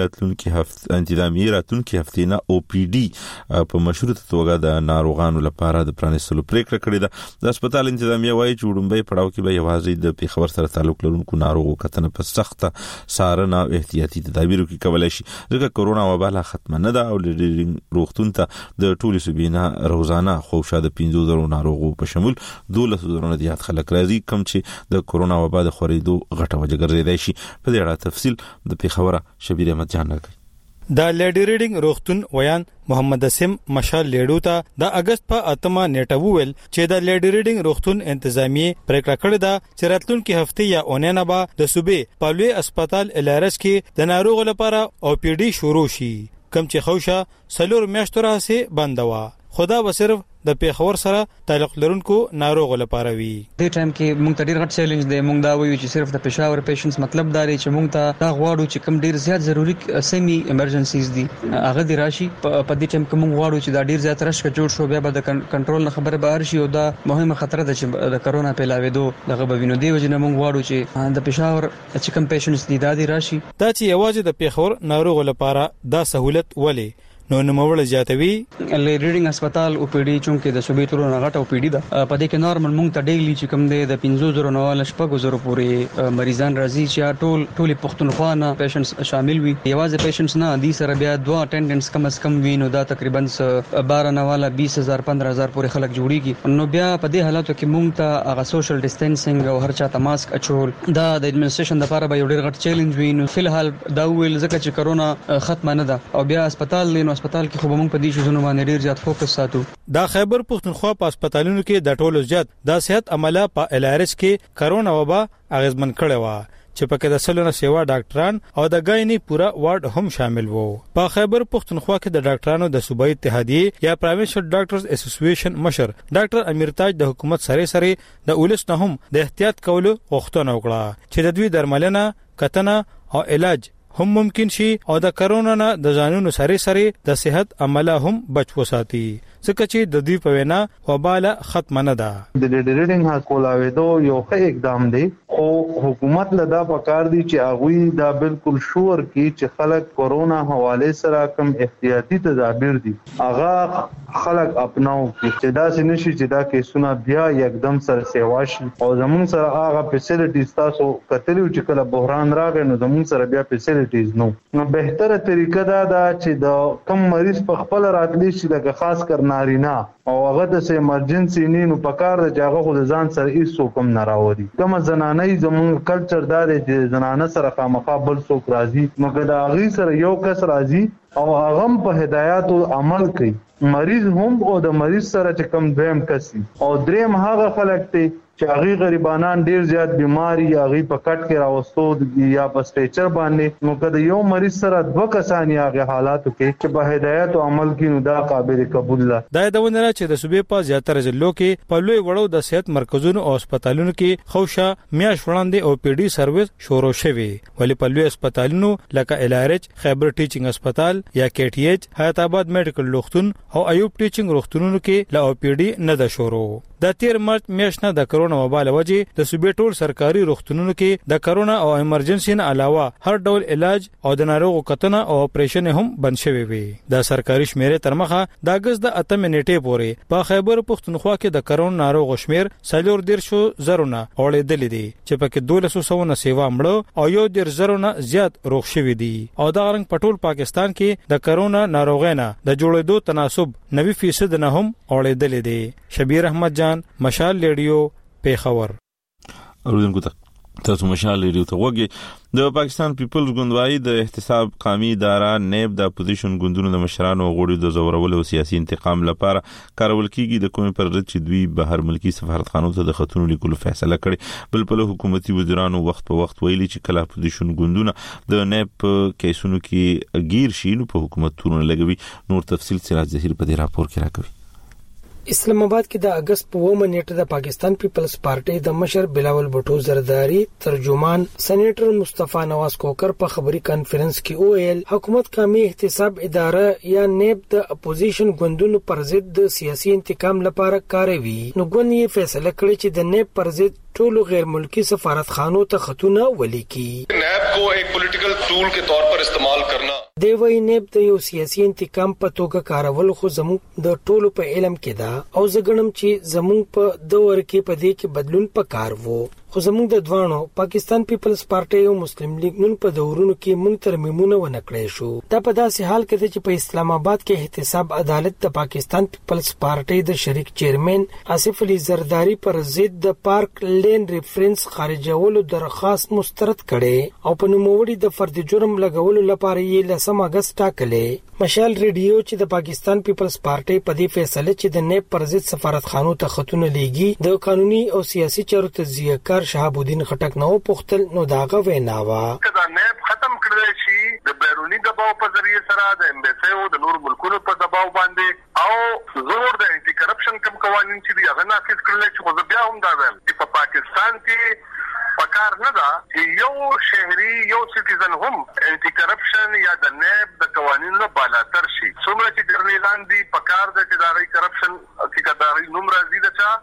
S1: راتلونکي هفته نه او پی ډي په مشروطه توګه د ناروغانو لپاره د پرانیستلو پریکړه کړې ده. د هسپتال انتظامیه وایي چې وړاندې پړاو کې به یوازې د پیښور سره تعلق لرونکو ناروغو کتنه په سخته سارنه او احتیاطي تدابیرو کې کولای شي ځکه کورونا وبا لا ختم نه ده او لریډینګ روختون ته د ټولي صوبینا روزانه خوشا د 15,000 ناروغو په شمول 12,000 زیات خلک راځي کوم چې د کورونا وبا د خورېدو غټه وجه ګرځیدای شي. په دې اړه تفصیل د پیښور شبیر احمد جان راکړي.
S20: د لیډریډینګ روختون ویان محمد اسم مشال لیډو ته د اگست په 8 نیټه وویل چې د لیډریډینګ روختون انتظامی پریکړه کړې ده چې راتلونکي هفته یا اونۍ به د صوبې په لوی هسپتال الارس کې د ناروغ لپاره او پی ډي شروع شي کوم چې خوشا سلور میاشتو راځي بندوا. خدا به صرف د پیښور سره تعلق لرونکو ناروغ لپاره وي.
S5: دې ټایم کې موږ ته ډیر غټ چیلنج دی. موږ دا وایو چې صرف د پیښور پیشنټس مطلب دا دی چې موږ ته دا غواړو چې کم ډیر زیات ضروري سیمي ایمرجنسیز دي هغه دی راشي. په دې ټایم کې موږ غواړو چې دا ډیر زیات رش جوړ شو بیا به د کنټرول نه خبره بهر شي او دا مهمه خطر ده چې د کرونا پیلاوېدو دغه به وینو دی وجنه موږ غواړو چې د پیښور چې کم پیشنټس دي دا دی راشي.
S20: دا چې یوازې د پیښور ناروغ لپاره دا سہولت ولې نو نوموړ زیاتوي.
S5: لیډینګ هسپتال او پی ډي چونکې د صوبې ټولو غټ او پی ډي ده په دې کې نورمال مونږ ته ډیلی چې کوم دی د 15,000 نه ول شپږ پورې مریضان راځي چې ټول پښتونخوا نه پیشنټس شامل وي. یوازې پیشنټس نه دي سره بیا دوه اټینډنټس کم از کم وي نو دا تقریبا 12 نه والا 20,000 15,000 پورې خلک جوړیږي. نو بیا په دې حالاتو کې مونږ ته هغه سوشل ډیسټنسینګ او هر چاته ماسک اچول دا د ایڈمنسټریشن لپاره به یو ډیر غټ چیلنج وي. نو فلحال دا ویل ځکه چې کرونا ختم نه ده او بیا هسپتال دی نو هسپتال کې خو موږ په دې شوزونو باندې ډیر زیات فوکس ساتو.
S20: دا خیبر پښتونخوا په هسپتالونو کې د ټولو زیات د صحت عمله په الارس کې کرونا وبا اغیزمن کړي و چې پکې د سلونه سیوا ډاکټران او د غایني پورا وارډ هم شامل وو. په خیبر پښتونخوا کې د ډاکټرانو د صوبایي اتحادیه یا پرایویټ ډاکټرز اسوسییشن مشر ډاکټر امیر تاج د حکومت سره د اولس نه هم د احتیاط کولو غوښتنه وکړه چې د دوی درملنه کتنه او علاج هم ممکن شي او د کرونا نه د ځانونو سره د صحت عمله هم بچ وساتي ځکه چې د دوی په وینا وباله ختم نه ده.
S21: د لیډریډینګ هسپتالو یو ښه اقدام دی خو حکومت له دا پکار دی چې هغه دا بالکل شور کی چې خلک کورونا حواله سره کم احتیاطي تدابیر دي هغه خلک اپناو چې دا سنشي چې دا کیسونه بیا یکدم سره سیواشي او زمون سره هغه فیسیلیټیز تاسو کتلو چې کله بحران راغی نو زمون سره بیا فیسیلیټیز نو بهتره طریقه دا چې د کم مریض په خپل راتلی شي لکه خاص کر نارینا او هغه د ایمرجنسي نو پکار د جاغه خو ځان سره هیڅ کوم نه راوړي. کوم زنانه زمون کلچر دار چې زنانه سره خامخا بل څوک راځي نو کدا هغه سره یو کس راځي او هغه په هدایت عمل کوي مریض هم او د مریض سره چې کم دویم کسي او دریم هغه خلک ته چې هغه غریبانان ډیر زیات بیماری هغه په کټ کې راوستو یا په سټیچر باندې نو کله یو مریض سره دوه کسان هغه حالاتو کې چې په هدایت او عمل کې نو دا قابل قبول ده.
S20: دا د ونه چې د صوبې په زیاتره ضلعو کې په لوی وړو د صحت مرکزونو او هسپتالونو کې خوشا میاش وړاندې او پی ډي سرویس شروع شوی ولی په لوی هسپتالونو لکه الارچ خیبر ټیچینګ هسپتال یا کې ټی ایچ حیات آباد میډیکل روغتون او ایوب ټیچینګ روغتونونو کې لا او پی ډي نه ده شروع. د 13 مارچ میاشتنه د کرونا وبا له وجې د صوبې ټول سرکاري روغتونونو کې د کرونا او ایمرجنسي نه علاوه هر ډول علاج او د ناروغ کتنه او اپریشن هم بند شوی وي. د سرکاري شمیرې تر مخه د اگست د 8 نیټې پورې په خیبر پښتونخوا کې د کرونا ناروغ شمیر 4.0 زرونه اورېدل دي چې پکې 1200 سیوا مړو او 1.0 نه زیات روغ شوی دي او دا رنګ پټول پاکستان کې د کرونا ناروغینه د جوړېدو تناسب 90% نه هم اورېدل دي. شبیر احمد جان، مشال ریډیو، پیښور.
S1: اوریدونکو تاسو مشال ریډیو ته وګورئ. د پاکستان پیپلز ګوند د احتساب قومي اداره نیب د اپوزیشن ګوندونو د مشرانو غوړي د زورولو او سیاسي انتقام لپاره کارول کیږي د کومې پر ضد چې دوی بهر ملکی سفارتخانو ته د خطونو لیکلو فیصله کړې. بل په حکومتي وزیرانو وخت په وخت ویلي چې کله اپوزیشن ګوندونه د نیب کیسونو کې گیر شي نو په حکومتونو لګوي. نور تفصیل سراج ظهیر په دې راپور کې راکوي.
S8: اسلام آباد کې د اگست په 9 نیټه د پاکستان پیپلز پارټي د مشر بلاول بټو زرداری ترجمان سېنیټر مصطفی نواز کوکر په خبري کانفرنس کې وویل حکومت قومي احتساب اداره یا نیب د اپوزیشن ګوندونو پر ضد د سیاسي انتقام لپاره کاروي. نو ګوند یې فیصله کړې چې د نیب پر ضد ټولو غیر ملکی سفارتخانو ته خطونه ولیکي.
S22: نیب کو ایک پولیټیکل ټول کے طور پر استعمال کرنا
S8: دی وی نیب د یو سیاسي انتقام په توګه کارول خو زموږ د ټولو په علم کې ده او زګنم چې زموږ په دور کې په دې کې بدلون پکار وو. خو زموږ د دوانو پاکستان پیپلز پارټي او مسلم لیگ نن په دورونو کې موږ ترمیمونه ونکړې شو. دا په داسې حال کې چې په اسلام آباد کې احتساب عدالت د پاکستان پیپلز پارټي د شریک چیرمن آصف علي زرداری پر ضد د پارک لین ریفرنس خارجولو درخواست مسترد کړي او په نوموړي د فرد جرم لګولو لپاره یې 10 اگست ټاکلې. مشال ریډیو چې د پاکستان پیپلز پارټي په دې فیصله چې د نیب پر ضد سفارتخانو ته خطونه لیږي د قانوني او سیاسي چارو تجزیه کار شهاب الدین خټک نو پختل نو داغه ویناوه
S22: کدا نیب ختم کړل شي د بیرونی دباو په ذریعہ سره د امبیسي او د نور ملکونو په دباو باندې او زور د انټي کرپشن کم قوانين چې هغه نافذ کړل چې خو بیا هم دا ویل چې په پاکستان کې پکار نه دا چې یو شهري یو سټیزن هم انټي کرپشن یا د نیب د قوانینو بالاتر شي. څومره چې جرنیلان دي پکار د چې دا کرپشن کې کداري نوم راځي دا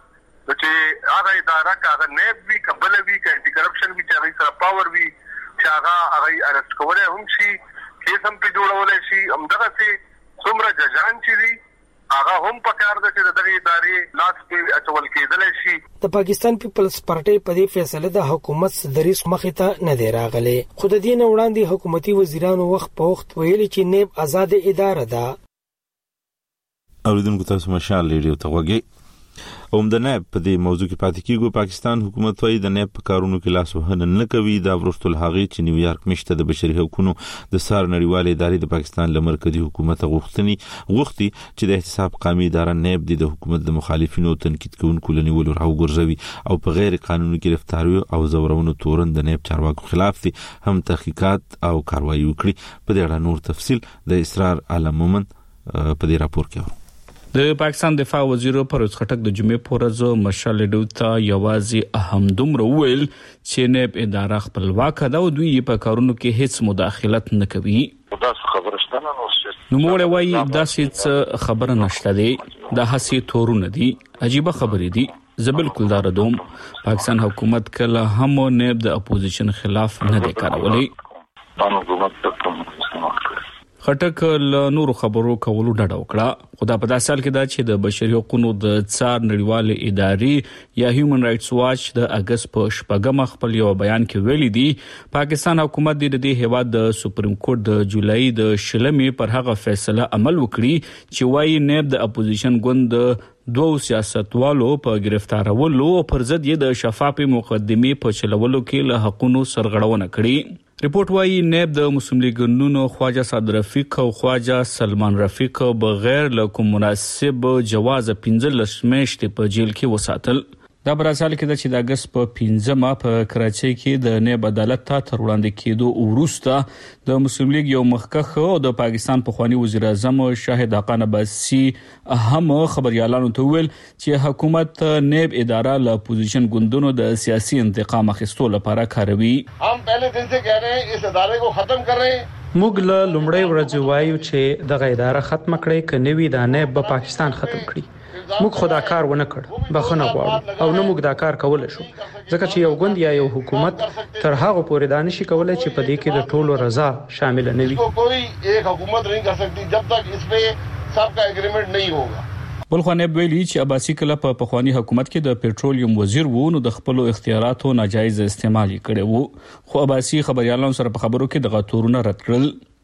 S22: چې هغه اداره کاغه نیب وی قبل وی انټي کرپشن وی چې هغه سره پاور وی چې هغه ارست کولای هم شي کیس هم په جوړولای شي. همدغه سي څومره ججان چې دي هغه هم پکار د چې دغه ادارې لاس کې اچول کېدل شي.
S8: د پاکستان پیپلز پارټي په دې فیصله د حکومت صدریس مخې ته نه دی راغلی. خو د دې نه وړاندې حکومتي وزیرانو وخت په وخت ویلي چې نیب آزاد اداره ده.
S1: اوریدونکو تاسو مشال ریډیو ته وګورئ. د نیب په دې موضوع کې پاتې کیږي. پاکستان حکومت وايي د نیب په کارونو کې لاس وهنه نه کوي. دا ورستل هغه چې نیویارک مشته د بشري حقوقو د سار نړیوال ادارې د پاکستان لمرکزی حکومت غوښتي چې د احتساب قومي اداره نیب د حکومت د مخالفینو تنقید کوونکو لنیولو راوګرځوي او په غیر قانوني گرفتاری او زورونو تورن د نیب چارواکو خلاف دي هم تحقیقات او کاروایی وکړي. په دې اړه نور تفصیل د اسرار عالم مومن په دې راپور کې
S23: د پاکستان دفاع وزیر پرویز خټک د جمعې پورز مشال ډوتا یوازې اهم دومره ویل چې نیب اداره خپلواک ده او دوی په کارونو کې هیڅ مداخلت نه کوي.
S22: دا خبره شته
S23: نو موږ وایي دا هیڅ خبره نشته دی. دا هسي تورونه دي عجیب خبرې دي. زه بالکل دا ردوم پاکستان حکومت کله هم نیب د اپوزیشن خلاف نه دی کارولی. خټک له نورو خبرو کولو ډډه وکړه. خو دا په داسې حال کې دا چې د بشري حقوقو د څار نړیوال ادارې یا هیومن رائټس واچ د اگست په 8 خپل یو بیان کې ویلي دي پاکستان حکومت د دې هیواد د سپریم کورټ د جولای د 16 پر هغه فیصله عمل وکړي چې وايي نیب د اپوزیشن ګوند دوه سیاستوالو په گرفتارولو او پر ضد یې د شفاف مقدمې په چلولو کې له حقوقو سرغړونه کړې. ریپورت وايي نیب د مسلم لیگ ګوندونو خواجه صادق رفیق او خواجه سلمان رفیق بغیر له کوم مناسب جواز 15 میاشتې په جیل کې وساتل. دا براسال کې چې د اگست په 15 په کراچۍ کې د نیب عدالت ته تر وړاندې کېدو وروسته د مسلم لیگ یو مخکخ او د پاکستان پخوانی وزیر اعظم شاهد حقان عباسي هم خبريالانو ته ویل چې حکومت نیب اداره له اپوزیشن ګوندونو د سیاسي انتقام اخیستو لپاره کاروي.
S22: هم پہلے دن سے کہہ رہے ہیں اس ادارے کو ختم کر رہے ہیں.
S24: موږ له لومړی ورځ وایو چې دغه اداره ختم کړي کني وی د نیب په پاکستان ختم کړي. موږ خدا کار ونه کړ بخښنه غواړو او نو موږ دا کار کول شو ځکه چې یو ګوند یا یو حکومت تر هغه پورې دانش کولای چې په دې کې د ټولو رضا شامل نه وي.
S22: کوئی ایک حکومت نہیں کر سکتی جب تک اس پہ سب کا اگریمنٹ نہیں ہوگا.
S23: بلخوانه ویلي چې عباسي کله په پخوانی حکومت کې د پېټرولیم وزیر وو نو د خپل اختیاراتو ناجایز استعمال کړي وو. خو عباسي خبريالانو سره په خبرو کې د غاتورونه رد کړل.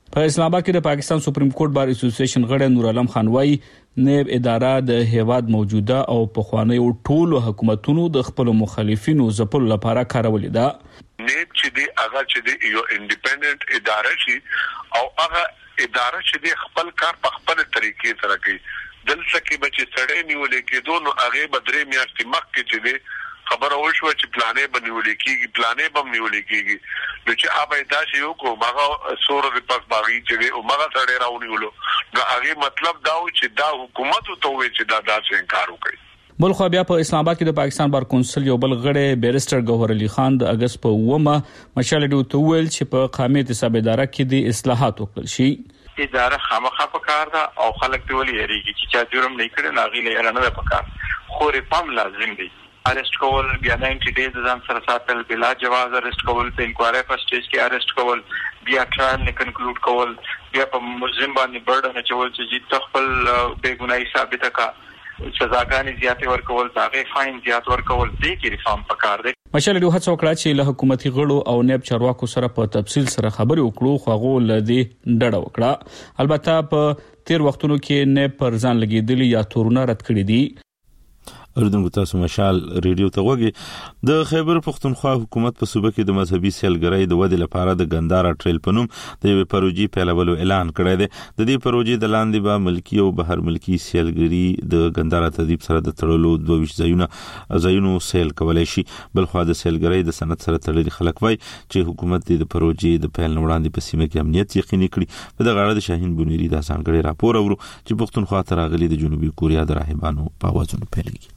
S23: په اسلام آباد کې د پاکستان سپریم کورټ بار اسوسییشن غړی نور عالم خان وايي نیب اداره د هیواد موجوده او پخوانی ټولو حکومتونو د خپل مخالفینو ځپلو لپاره کارولې ده.
S3: نیب چې دی هغه چې دی یو انډیپندنت اداره شي او هغه اداره چې دی خپل کار په خپل طریقې سره کوي. دلته کې به چې سړی نیولې کېدو نو هغه به 3 میاشتې مخکې چې دی خبره وشوه چې پلانې به نیولې کېږي نو چې هغه دا چې یو کوم هغه سور ریپاس باغی چې دی او هغه سړی راونیولو نو هغه مطلب دا و چې دا حکومت ته وایي چې دا داسې انکار وکړي.
S23: بل خو بیا په اسلام آباد کې د پاکستان بار کونسل یو بل غړی بیرسټر ګوهر علي خان د اگست په 9 مشالډو ته ویل چې په قامي حساب اداره کې د اصلاحات وکړل شي.
S6: اداره خامخا په کار ده او خلک ته ولې یریږي چې چا جرم نه کړي ناغي له نه په کار خو ریفارم لازم دی. ارست کول بیا 90 ډیز ځان سره ساتل بلا جواز ارست کول په انکوایری په سټیج کې ارست کول بیا ټرایل نه کنکلود کول بیا په ملزم باندې برډن چول چې خپل بیګناهي ثابت کا سزاګانې زیاتې ورکول داغه فاین زیات ورکول دې کې ریفارم پکار دی.
S23: مشالډو هڅه وکړه چې له حکومتي غړو او نیب چارواکو سره په تفصیل سره خبرې وکړو خو هغه لدی ډډه وکړه. البته په تیر وختونو کې نیب پر ځان لګیدلی یا تورونه رد کړی دي.
S1: اردوونکو تاسو مشال ریډیو ته وګورئ. د خیبر پختونخوا حکومت په صوبه کې د مذهبي سیلګرۍ د ودې لپاره د ګندارا ټریل په نوم د یو پروژې پیلولو اعلان کړی دی. د دې پروژې د لاندې به ملکی او بهر ملکی سیلګري د ګندارا تهذیب سره د تړلو 22 ځایونو سیل کولای شي. بل خو د سیلګرۍ د صنعت سره تړلي خلک وای چې حکومت د پروژې د پیل وړاندې په سیمه کې امنیت یقیني کړي. په دغه اړه د شاهین بونيري د ځانګړي راپور اورو چې پختونخوا ته راغلي د جنوبي کوریا د راهبانو په وازونو پیلېږي.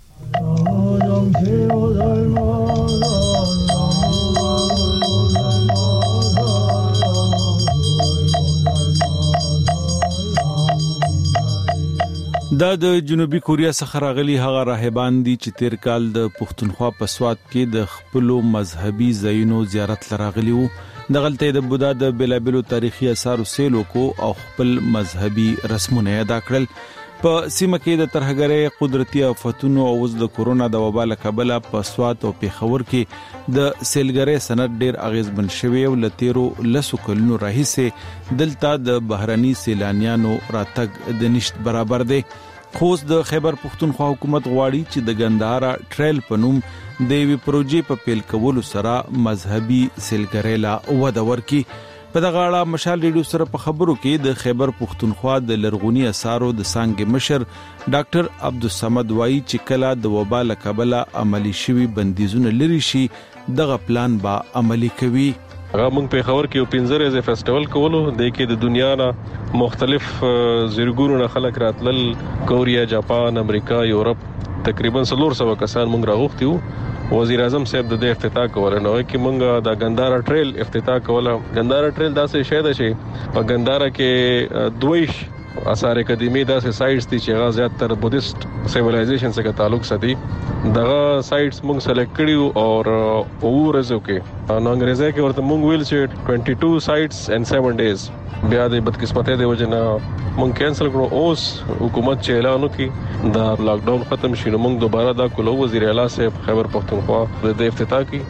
S7: دا د جنوبي کوریا څخه راغلي هغه راهبان دي چې تیر کال د پښتونخوا په سواد کې د خپل مذهبي ځایونو زیارت لراغلي وو. دغلته د بودا د بلابلو تاریخي آثار سیلو کو او خپل مذهبي رسمونه ادا کړل. په سیمه کې د ترهګرۍ قدرتي آفتونو او د کورونا د وبا له کبله په سواد او پیښور کې د سیلګرۍ صنعت ډیر اغیزمن شوی او لتیرو لسو کلونو راهیسه دلته د بهراني سیلانیانو راتګ د نشټ برابر دی. خوست د خیبر پختونخوا حکومت غواړي چې د ګندارا ټریل په نوم د وی پروژې په پیل کولو سره مذهبي سیلګرۍ لا وده ورکړي. په دغه اړه مشال ریډیو سره په خبرو کې د خیبر پختونخوا د لرغونی اثارو د څنګه مشر ډاکټر عبدالصمد وایي چې کله د وبا له کبله عملی شوی بندیزونه لري شي دغه پلان با عملی کوي.
S9: هغه موږ په خبر کې 15 ورځې فیسټیوال کولو د کې د دنیا نه مختلف زیرګونو خلک راتلل کوریا جاپان امریکا یورپ تقریبا 300 کسان موږ راغوښتیو. وزیر اعظم صاحب د افتتاح کول نو کې موږ د ګندارا ټریل افتتاح کوله. ګندارا ټریل داسې شی ده چې په ګندارا کې دویش آثار قدیمی داسې سایټس دي چې هغه زیات تر بودیست سیویلایزیشن سره تعلق ساتي. دغه سایټس موږ سلیکټ کړیو او ورځو کې نو انګریزي کې ورته موږ ویل چې 22 سایټس ان 7 ډیز. بیا د بدقسمتۍ د وجنه موږ کینسل کړو. اوس حکومت چې اعلان وکړي دا لاک ډاون ختم شي نو موږ دوباره دا کولو. وزیر اعلی صاحب خیبر پختونخوا د افتتاح کی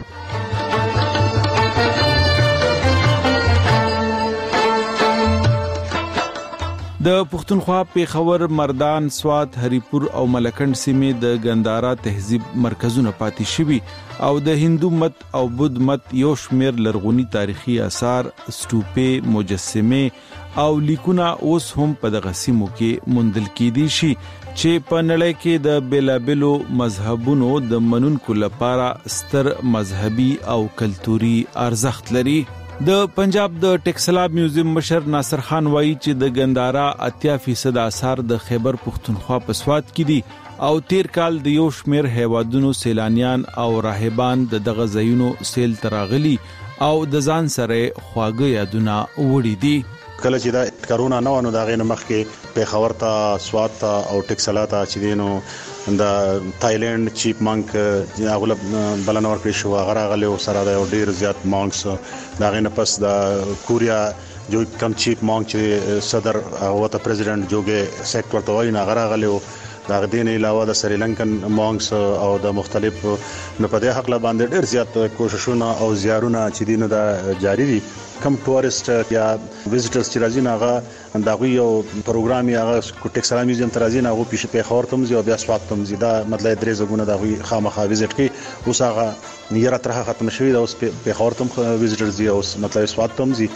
S7: د پښتونخوا پیښور مردان سوات هریپور او ملکند سیمې د ګندارا تهذیب مرکزونه پاتې شوي او د هندو مت او بودھ مت یو شمیر لرغونی تاریخي آثار سټوپې مجسمه او لیکونه اوس هم په دغه سیمو کې موندل کېدي شي چې په نړۍ کې د بلابلو مذهبونو د منونکو لپاره ستر مذهبي او کلتوري ارزښت لري. د پنجاب د ټیکسلا میوزیم مشر ناصر خان وایي چې د ګندارا 80% آثار د خیبر پختونخوا په سواد کې دي او تیر کال د یو شمیر هیوادونو سیلانیان او راهبان دغه ځایونو سیل تراغلي او د ځان سره خواږه یادونه وړي دي.
S25: کله چې دا کرونا نه ونه دا غینه مخ کې پیښور ته سواد ته او ټیکسلا ته چې دینو د تایلند چیپ مانک اغلب بلنور کې شو غراغله او سره د ډیر زیات مانکس دا غینه پس د کوریا جو کم چیپ مانک چې صدر او ته پریزیدنت جوګه سیکټر ته وایي غراغله دا غدین علاوه د سریلانکن مانکس او د مختلف نو په دې حق لا باندې ډیر زیات کوششونه او زیارونه چې دینه دا جاری دي کم ټورست یا وزټرز چې راځي هغه دا یو پروګرام یا ټیکسلا میوزیم ترازی نه غو پیښه په خور تم زی او بیا سواد تم زی دا مطلب درې زګونه دا خامخا وزټ کی اوس هغه نیره تر ختم شوی دا اوس په خور تم وزټرز دی اوس مطلب سواد تم زی.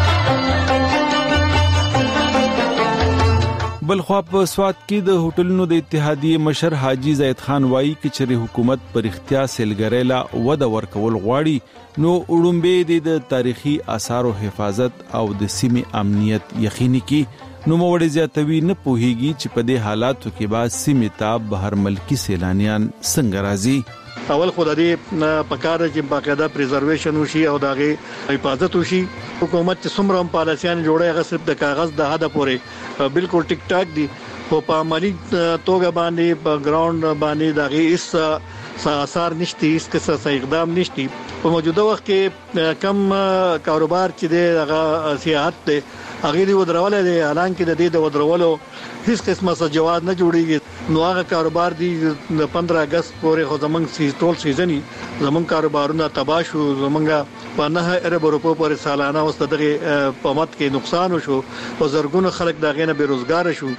S7: بلخوا په سواد کې د هوټلونو د اتحادیې مشر حاجی زید خان وایي چې چېرې حکومت پر اختیا سیلګرۍ لا وده ورکول غواړي نو وړومبې د تاریخي آثارو حفاظت او د سیمې امنیت یقیني کړي. نو موړ زیاتوي نه پوهیږي چې په دې حالاتو کې بعد سیمې ته بهر ملکی سیلانیان څنګه راځي.
S2: اول خو د دې پکاره چې باقاعده پریزرویشن وشي او دغه حفاظت وشي. حکومت چې څومره هم پالیسيان جوړي هغه صرف د کاغذ د حد پورې بالکل ټیک ټاک دي خو په عملی توګه باندې په ګراوند باندې دغه هیڅ اثر نشته، هیڅ اقدام نشته. په موجوده وخت کې کم کاروبار چې دغه سیاحت دی هغه دی ودرول دي، اعلان کې د دې د ودرولو هیڅ قسمه څه جواز نه جوړیږي. نو هغه کاروبار دی د 15 اگست پورې خو زمونږ ټول سیزنی زمونږ کاروبارونه تباہ شو. زمونږ په 9 ارب روپو پورې سالانه اوس دغه په مت کې نقصان وشو او زرګونو خلک دغه نه بیروزګار شو.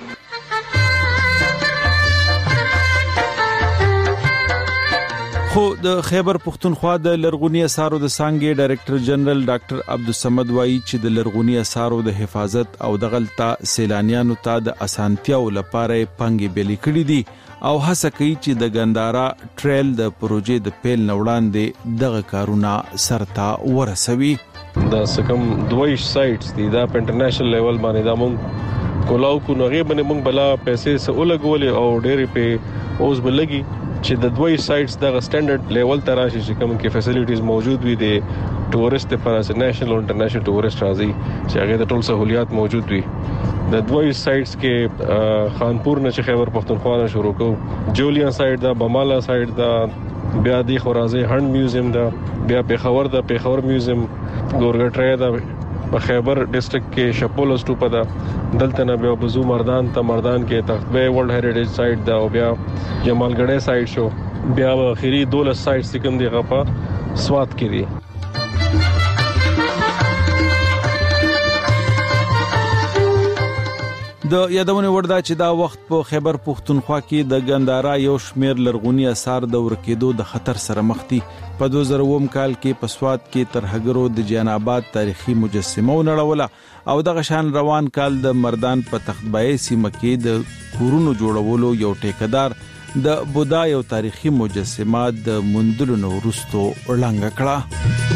S7: خو د خیبر پختونخوا د لرغونی اثارو د څانګې ډایریکټر جنرال ډاکټر عبدالصمد وایي چې د لرغونی اثارو د حفاظت او د غلطه سیلانیانو ته د اسانتیاو لپاره پنګې بلی کړې دي او هڅه کوي چې د ګندارا ټریل د پروژې د پیل نوړاندې دغه کارونه سرته ورسوي.
S9: دا سکم دویش سایټس دي دا په انټرنیشنل لیول باندې دا مونږ کولاو کو نو غي باندې مونږ بلا پیسې سولګولې او ډېری په اوس بلګي چې د دوی سایټس د سټانډرډ لیول تر راشي چې کوم کې فیسیلیټیز موجود وي دي ټورست لپاره نېشنل او انټرنیشنل ټورست راځي چې هغه د ټول سہولیات موجود وي. د دوی سایټس کې خانپور نه چې خیبر پختونخوا نه شروع کو جولیا سایټ دا بمالا سایټ دا بیا دی خورازي هند میوزیم دا بیا پیښور دا پیښور میوزیم ګورګټری دا په خیبر ډیسټریکټ کې شپول استوپا دا دلته نه بیا بزو مردان ته مردان کې تختبه ورلد هریټیج سایټ دا او بیا جمالګړې سایټ شو بیا اخیری 12 سایټس کوم دی غپا سواد کې دي.
S7: د یادونه وردا چې دا وخت په خیبر پختونخوا کې د ګندارا یو شمیر لرغونی اثار د ورکېدو د خطر سره مخ دي. په 2000 کال کې په سواد کې ترهګرو د جان آباد تاریخي مجسمه ونړوله او د غشان روان کال د مردان په تختبای سیمه کې د کورونو جوړولو یو ټیکدار د بودا یو تاریخي مجسمه د مندلو نورستو وړاندې کړه.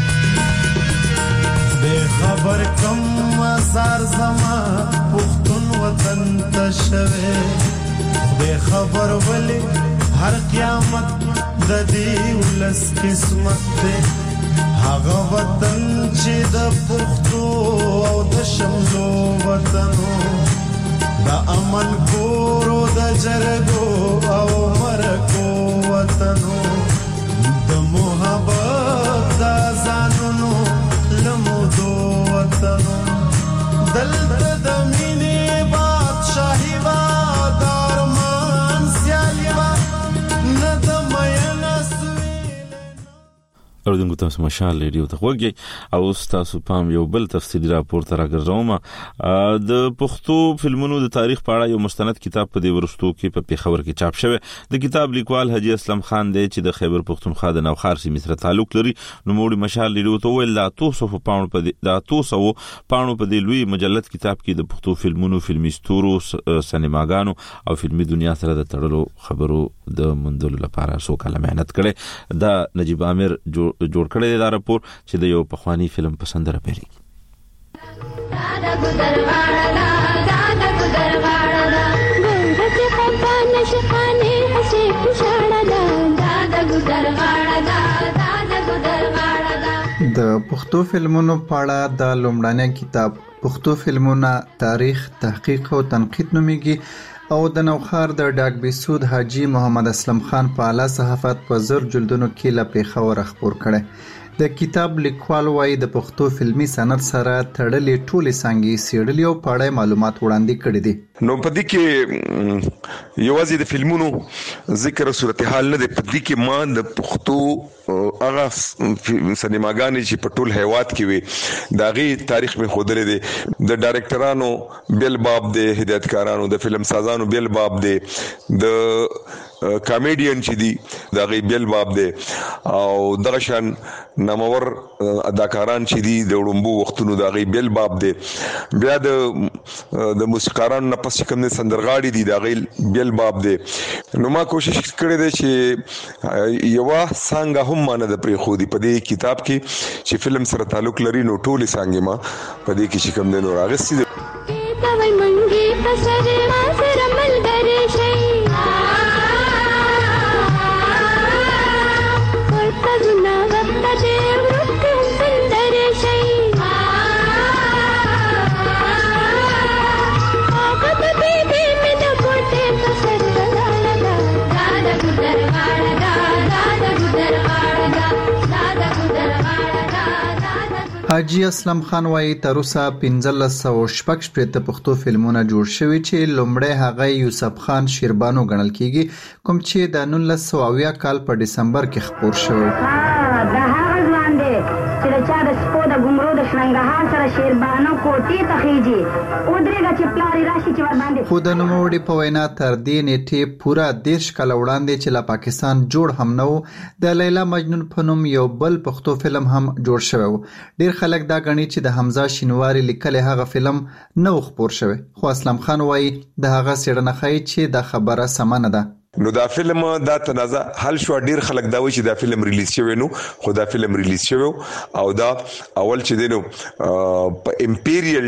S4: به خبر کم زار زما پختون وطن تشوي به خبر ولي هر قیامت د دې ولس قسمت ده هغه وطن چې د پختو او د شمزو وطنو د امن کورو د جرګو او مرکو وطنو د محبت د ځانونو لمودو وطنو دلته د مینې بادشاہي وا دارمان سیالي وا نه د مینسوي.
S1: اردوګو تاسو مشال ریډیو ته وګورئ او تاسو پام یو بل تفصیلی راپور تر راګرځوم. د پښتو فلمونو د تاریخ په اړه یو مستند کتاب په دې ورستو کې په پیښور کې چاپ شوی. د کتاب لیکوال حاجی اسلم خان دی چې د خیبر پختونخوا د نوخار سیمې سره تعلق لري. نو موږ مشال ریډیو ته ویل دا 200 پاوند په دې لوی مجلد کتاب کې د پښتو فلمونو، فلمي ستورو، سینماګانو او فلمي دنیا سره د تړلو خبرو د مندلو لپاره سو کله مهنت کړي. دا نجیب عامر جوړ کړی دا راپور چې د یو پخوانی فلم په سندره پیلي.
S10: د پښتو فلمونو په اړه د لومړنی کتاب پښتو فلمونه تاریخ، تحقیق او تنقید نومیږي او د نوخار د ډاک بیسود حاجی محمد اسلم خان په اعلی صحافت په زر جلدونو کې له پیښور خبر کړي. د کتاب لیکوال وايي د پښتو فلمي صنعت سره تړلې ټولې څانګې څېړلې او په اړه معلومات وړاندې کړي دي.
S11: نو په دې کې یوازې د فلمونو ذکر او صورتحال نه دی، په دې کې ما د پښتو هغه سینماګانې چې په ټول هیواد کې وي د هغې تاریخ مې ښودلی دی. د ډایرکټرانو بیل باب دی، هدایتکارانو د فلم سازانو بیل باب دی، د کامیډین چې دي د هغې بیل باب دی، او دغه شان نامور اداکاران چې دي د وړومبو وختونو د هغې بیل باب دی. بیا د موسیقارانو نه پس چې کوم دی سندرغاړي دي د هغې بیل باب دی. نو ما کوشش کړی دی چې یوه څانګه هم ما نه ده پرېښودي په دې کتاب کې چې فلم سره تعلق لري، نو ټولې څانګې ما په دې کې چې کوم دی نو راغستې دي.
S10: حاجی اسلم خان وايي تر اوسه 1516 پښتو فلمونه جوړ شوي چې لومړی هغه یوسف خان شیربانو ګڼل کیږي، کوم چې د 1980 کال په دسمبر کې خپور شوی.
S12: دا هغه ځوان دی چې د چا د سپو د ګمرو د شلنګهار سره شیربانو کوټې ته خیږي ودرېږه چې پلار یې راشي چې ورباندې.
S10: خو د نوموړي په وینا تر دې نیټې پوره 10 کاله وړاندې چې له پاکستان جوړ هم نه و د لیلا مجنون په نوم یو بل پښتو فلم هم جوړ شوی و. ډیر خلک دا غني چې د حمزه شینواری لیکل هغه فلم نو خپور شوی، خو اسلم خان وايي د هغه څېړنه ښيي چې دا خبره سمه نه ده.
S11: نو دا فلم دا تنازع حل شو. ډیر خلک دا وایي چې دا فلم ریلیز شوی نو، خو دا فلم ریلیز شوی او دا اول چې دی نو په امپیریل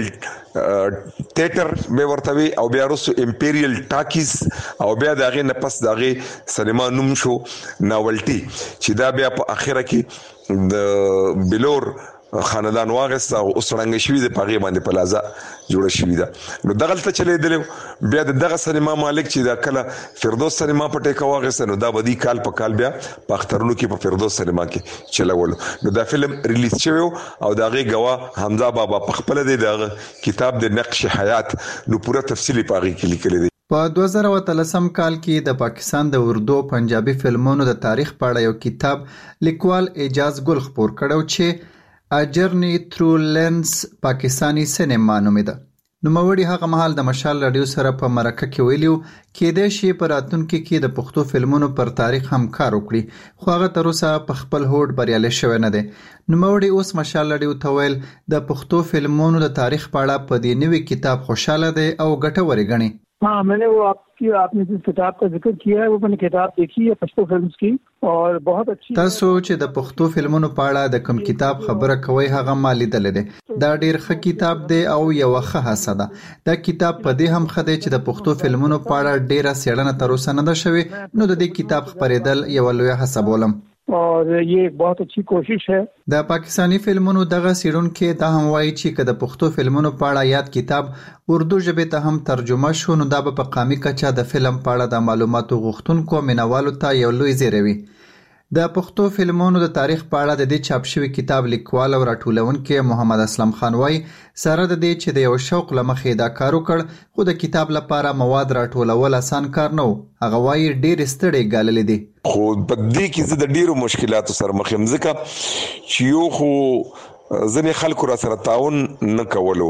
S11: تیاتر به ورته وي او بیا وروسته امپیریل ټاکیز او بیا د هغې نه پس د هغې سینما نوم شو ناولټي، چې دا بیا په اخره کې د بلور خاندان واغست او اوس څنګه شوی د پاغي باندې پلازا جوړه شوی ده. نو دغلته چلے دلو بیا دغه سینما مالک چې دا کله فردوس سینما په ټیکا واغست، نو دا بدی کال په کال بیا په اخترونو کې په فردوس سینما کې چلول. نو دا فلم ریلیز شوی او دا غي گواه حمزه بابا په خپل د کتاب د نقش حیات نو پوره تفصیلی پاغي کې لیکل دي.
S10: په 2013 کال کې د پاکستان د اردو او پنجابي فلمونو د تاریخ په اړه یو کتاب لیکوال اعجاز ګل خپور کړو چې A Journey Through Lens پاکستانی سینما نومېده. نوموړي هغه مهال د مشال رادیو سره په مرکه کې ویلو کېدای شي په راتلونکي کې د پښتو فلمونو پر تاریخ هم کار وکړي، خو هغه تر اوسه په خپل هوډ بریالی شوی نه دی. نوموړي اوس مشال رادیو ته ویل د پښتو فلمونو د تاریخ په اړه په دې نوي کتاب خوشاله دی او ګټورې ګڼي.
S13: हाँ, मैंने वो आपने जिस किताब का जिक्र किया है वो मैंने किताब देखी है पश्तो फिल्म्स की और बहुत अच्छी.
S10: تاسو چې د پښتو فلمونو په اړه د کوم کتاب خبره کوي هغه ما لیدل دي. دا ډیر ښه کتاب دی او یو ښه هڅه ده. دا کتاب په دې هم ښه دی چې د پښتو فلمونو په اړه ډیره څېړنه تر اوسه نه ده شوې، نو د دې کتاب خپرېدل یو لویه هڅه بولم.
S13: और ये एक बहुत अच्छी कोशिश है.
S10: د پاکستانی فلمونو دغه څېړونکي دا هم وایي چې که د پښتو فلمونو په اړه یاد کتاب اردو ژبې ته هم ترجمه شو، نو دا به په قامي کچه د فلم په اړه د معلوماتو غوښتونکو مینوالو ته یو لوی زیری وي. د پښتو فلمونو د تاریخ په اړه د دې چاپ شوي کتاب لیکوال او راټولونکي محمد اسلم خان وايي سره د دې چې د یو شوق له مخې دا کار وکړ، خو د کتاب لپاره مواد راټولول اسان کار نه و. هغه وايي ډېر ستړی ګاللې دي.
S11: خو په دې کې زه د ډیرو مشکلاتو سره مخ یم، ځکه چې یو خو ځینې خلکو را سره تعاون نه کولو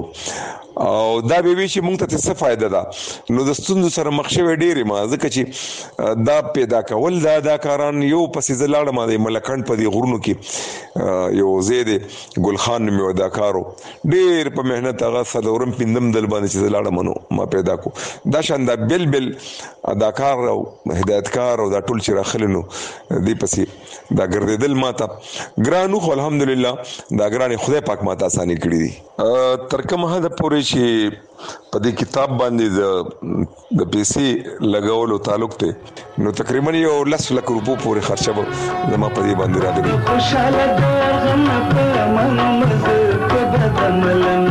S11: او دا به وی چې مونږ ته څه فائدہ ده. نو د ستوندو سره مخ شوی ډېرې ما ځکه چې دا پیدا کول دا اداکاران یو پسې زلاړه ما د ملکند په دې غرونو کې یو زید ګل خان مې اداکارو ډېر په مهنت هغه سلورم پندم دل باندې چې زلاړه منو ما پیدا کو. دا شاندا بل اداکار او هدایتکار او دا ټول چې راخلنو دی پسې دا ګرځیدل ماته ګرانو، خو الحمدلله دا ګرانې خدای پاک ماته اساني کړې دي. تر کومه حد پورې چې په دې کتاب باندې د پیسې لګولو تعلق ته نو تقریبا یو 10 لک روپو پورې خرچه به زما په دې باندې راغلی. خوشاله د غم په من مزه په بدملن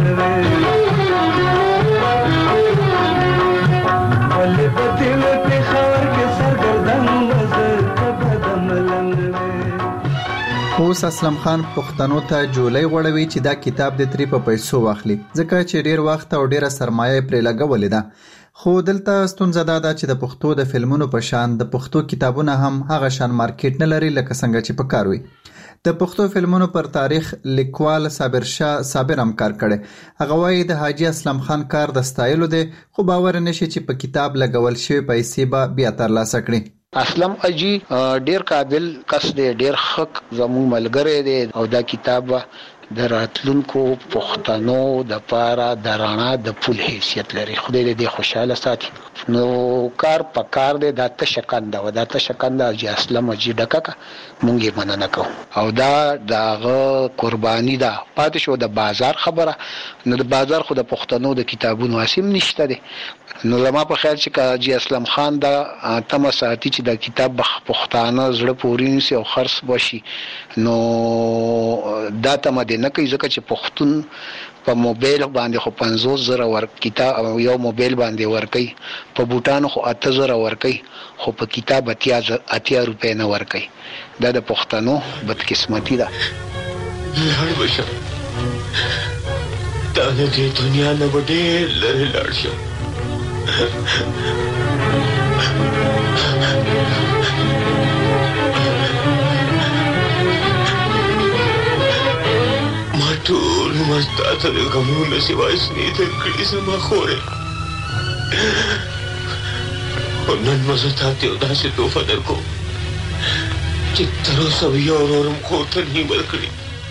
S11: ولې بدل په خور کې سرګردن مزه په بدملن. خو
S10: اوس اسلم خان پښتنو ته جولای غوړوي چې دا کتاب د تری په پیسو واخلي ځکه چې ډیر وخت او ډیره سرمایه پرې لګولې ده. خو دلته ستونزه دا ده چې د پښتو د فلمونو په شان د پښتو کتابونه هم هغه شان مارکیټ نه لري لکه څنګه چې پکار وي. د پښتو فلمونو پر تاریخ لیکوال صابر شاه صابر هم کار کړي. هغه وایي د حاجی اسلم خان کار د ستایلو دی خو باور نشي چې په کتاب لګول شوی پیسې به بیا ترلاسه کړي.
S14: اسلم اجي ډیر قابل کس دی، ډیر حق زمو ملګری دی او دا کتاب د راتلونکو پښتنو د پاره د رڼا د پول حیثیت لري. خدای دې خوشاله ساتي. نو کار پکار دی د تشکنده و د تشکنده چې اسلم اجي ډکه مونږه مننه کوو او دا دغه قرباني ده پاتې شو د بازار خبره. نو د بازار خو د پښتنو د کتابونو اسیم نشته دی. نو زما په خیال چې کاجی اسلم خان دا تم ساتي چې د کتاب پښتانه زړه پوري نسی او خرص بشي. نو دا تم دې نه کوي ځکه چې پښتون په موبایل باندې خو 50,000 ور کتاب او یو موبایل باندې ور کوي، په بوتانو خو 80,000 ور کوي، خو په کتاب 80 روپے نه ور کوي. دا د پښتنو بدقسمتي ده.
S15: هر بشر دا د دنیا نه ډېر لري لاړ شو. ټول مستاته د غمونو سوای سنې ته کړي زما خورې. او نن مزتاته یو داسې توفه درکو چې تر اوسه یو ورورم کور ته نه ورکړي.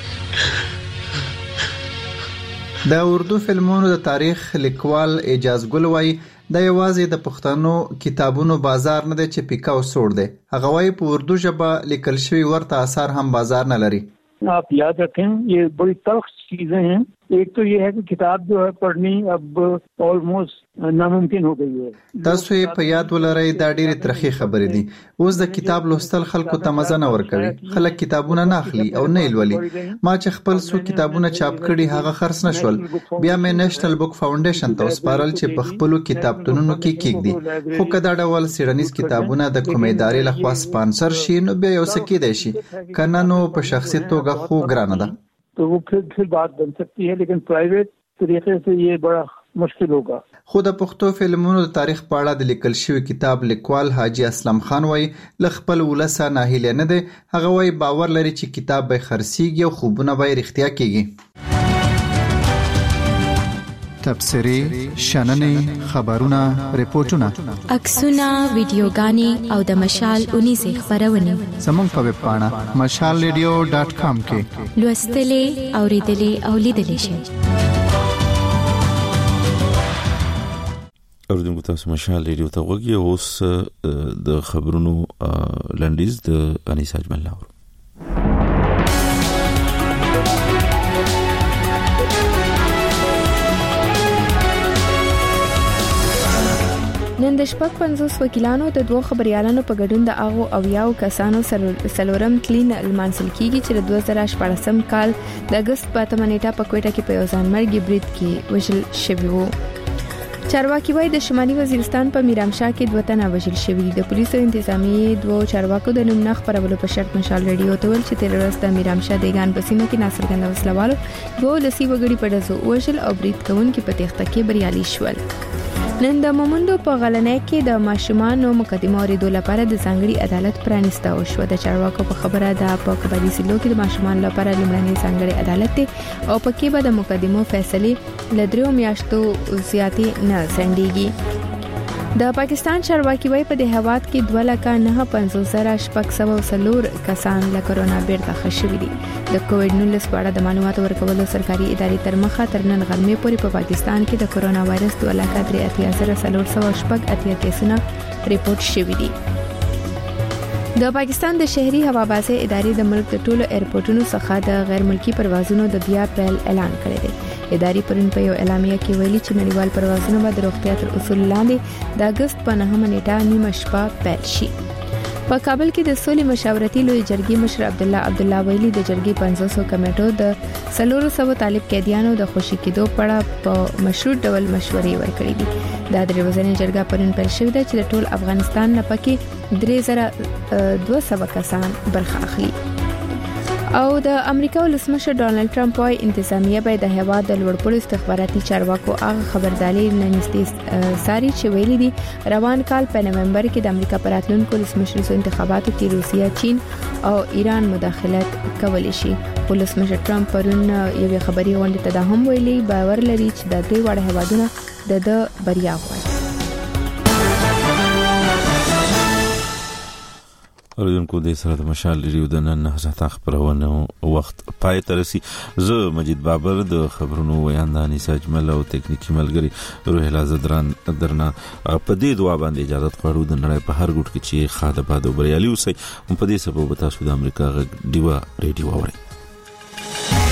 S10: د اردو فلمونو د تاریخ لیکوال اعجاز ګل وایي دا یوازې د پښتنو کتابونو بازار نه دی چې پیکا او سوړ دی. هغه وایي په اردو ژبه لیکل شوی ورته اثار هم بازار نه لري.
S13: आप याद रखें ये बड़ी तल्ख चीजें हैं. एक तो ये है कि किताब जो है पढ़नी अब ऑलमोस्ट नामुमकिन हो गई है.
S10: تاسو په یاد ولرئ دا ډېری ترخی خبرې دي. اوس د کتاب لوستل خلکو ته مزه نه ورکوي. خلک کتابونه نه اخلي او نه لولي. ما چې خپل څو کتابونه چاپ کړي هغه خرڅ نشول. بیا مې نېشنل بک فاونډیشن ته وسپارل چې په خپل کتابتونونو کې کېږدي. خو کدا ډول سیرنیز کتابونه د کومې ادارې لخوا سپانسر شي نو بیا یو څه کېدای شي. کنه نو په شخصي توګه خو ګرانه ده.
S13: तो वो फिर बात बन सकती है, लेकिन प्राइवेट तरीके से ये बड़ा मुश्किल होगा.
S10: خو د پښتو فلمونو د تاریخ په اړه د لیکل شوی کتاب لیکوال حاجی اسلم خان وایي ل خپل ولسه نه هیله نه ده. هغه وایي باور لري چې کتاب به خرڅيږي او خوبونه به رښتیا کیږي. تبصری، شننې، خبرونه، ریپورتونه،
S16: عکسونه، ویډیوګانې او د مشال 19 خبرونه
S10: زموږ په ویب پاڼه mashalradio.com کې
S16: لوستلې، اوریدلې او لیدلې شئ.
S1: اوردونکو تاسو مشال ریډیو ته وګورئ. اوس د خبرونو لنډیز د انیس اجمل لاور.
S17: نن د شپږ 50 وکیلانو د دوه خبريالانو په ګډون د اغو او یاو کسانو سلورم کلین المانسل کیږي چې د 2014 کال د اگست په 8 نیټه په کوټه کې په یو ځانمرګي برید کې وژل شوی وو. چارواکي وایي د شمالي وزیرستان په میرامشاه کې دوه تنه وژل شوي دي. د پولیسو انتظامی دوه چارواکو د نوم نه خبرولو په شرط مشال ریډیو ته ویل چې تیر ورځ د میرامشاه دیګان په سیمه کې ناصرګند وسلوالو دوه لسی وګړي په ډزو وژل او برید کوونکي په تخته کې بریالي شول. نن د مومندو په غلنۍ کې د ماشومانو مقدمه اوریدو لپاره د ځانګړي عدالت پرانیسته شو. د چارواکو په خبره ده په کبادي سیلو کې د ماشومانو لپاره لومړنی ځانګړي عدالت دی او په کې به د مقدمو فیصلې ل 3 میاشتو زیاتې نه ځنډيږي. د پاکستان چارواکي وایي په دې هواد کې 2,950,604 کسان له کرونا بیرته ښه شوي دي. د کووډ-19 په اړه د معلوماتو ورکولو سرکاري ادارې تر مخه تر نن غرمې پورې په پاکستان کې د کرونا وایرس 2,83,488 کیسونه ریپورت شوي دي. د پاکستان د شهري هوابازي ادارې د ملک د ټولو ایرپورټونو څخه د غیر ملکی پروازونو د بیا پیل اعلان کړی دی. ادارې پرون په یو اعلامیه کې ویلي چې نړیوال پروازونه به د روغتیا تر اصول لاندې د اگست په 9 نیټه نیمه شپه پیل شي. په کابل کې د سولې مشاورتي لوی جرګې مشر عبدالله ویلي د جرګې 500 کمیټو د 400 طالب قیدیانو د خوشي کېدو په اړه په مشروط ډول مشورې ورکړې دي. دا د ورځنۍ جرګه پرون پیل شوې ده چې د ټول افغانستان نه پکې 3200 کسان برخه اخلي. او د امریکا ولسمشر ډونالد ټرمپ وايي انتظامیه به د هیواد د لوړپوړو استخباراتي چارواکو هغه خبرداري ننستې ساري چې ویلي دي روان کال په نومبر کې د امریکا پر راتلونکو ولسمشر انتخاباتو کې روسیا، چین او ایران مداخلت کولی شي. ولسمشر ټرمپ پرون یوه خبري غونډه ته هم ویلي باور لري چې د دې وړ هیوادونو د بریا غواړي.
S1: اوریدونکو د سره د مشال ریډیو د نن هڅه خبرونه وخت پای ته رسي. زه مجید بابر د خبرونو ویاندانی ساجمل او ټیکنیکی ملګری روح الله درنا په دې دعا باندې اجازه غواړو د نړۍ په هر ګوټ کې چې خاله باد او بریالي اوسئ. په دې سبب تاسو د امریکا ډیوا ریډیو اورئ.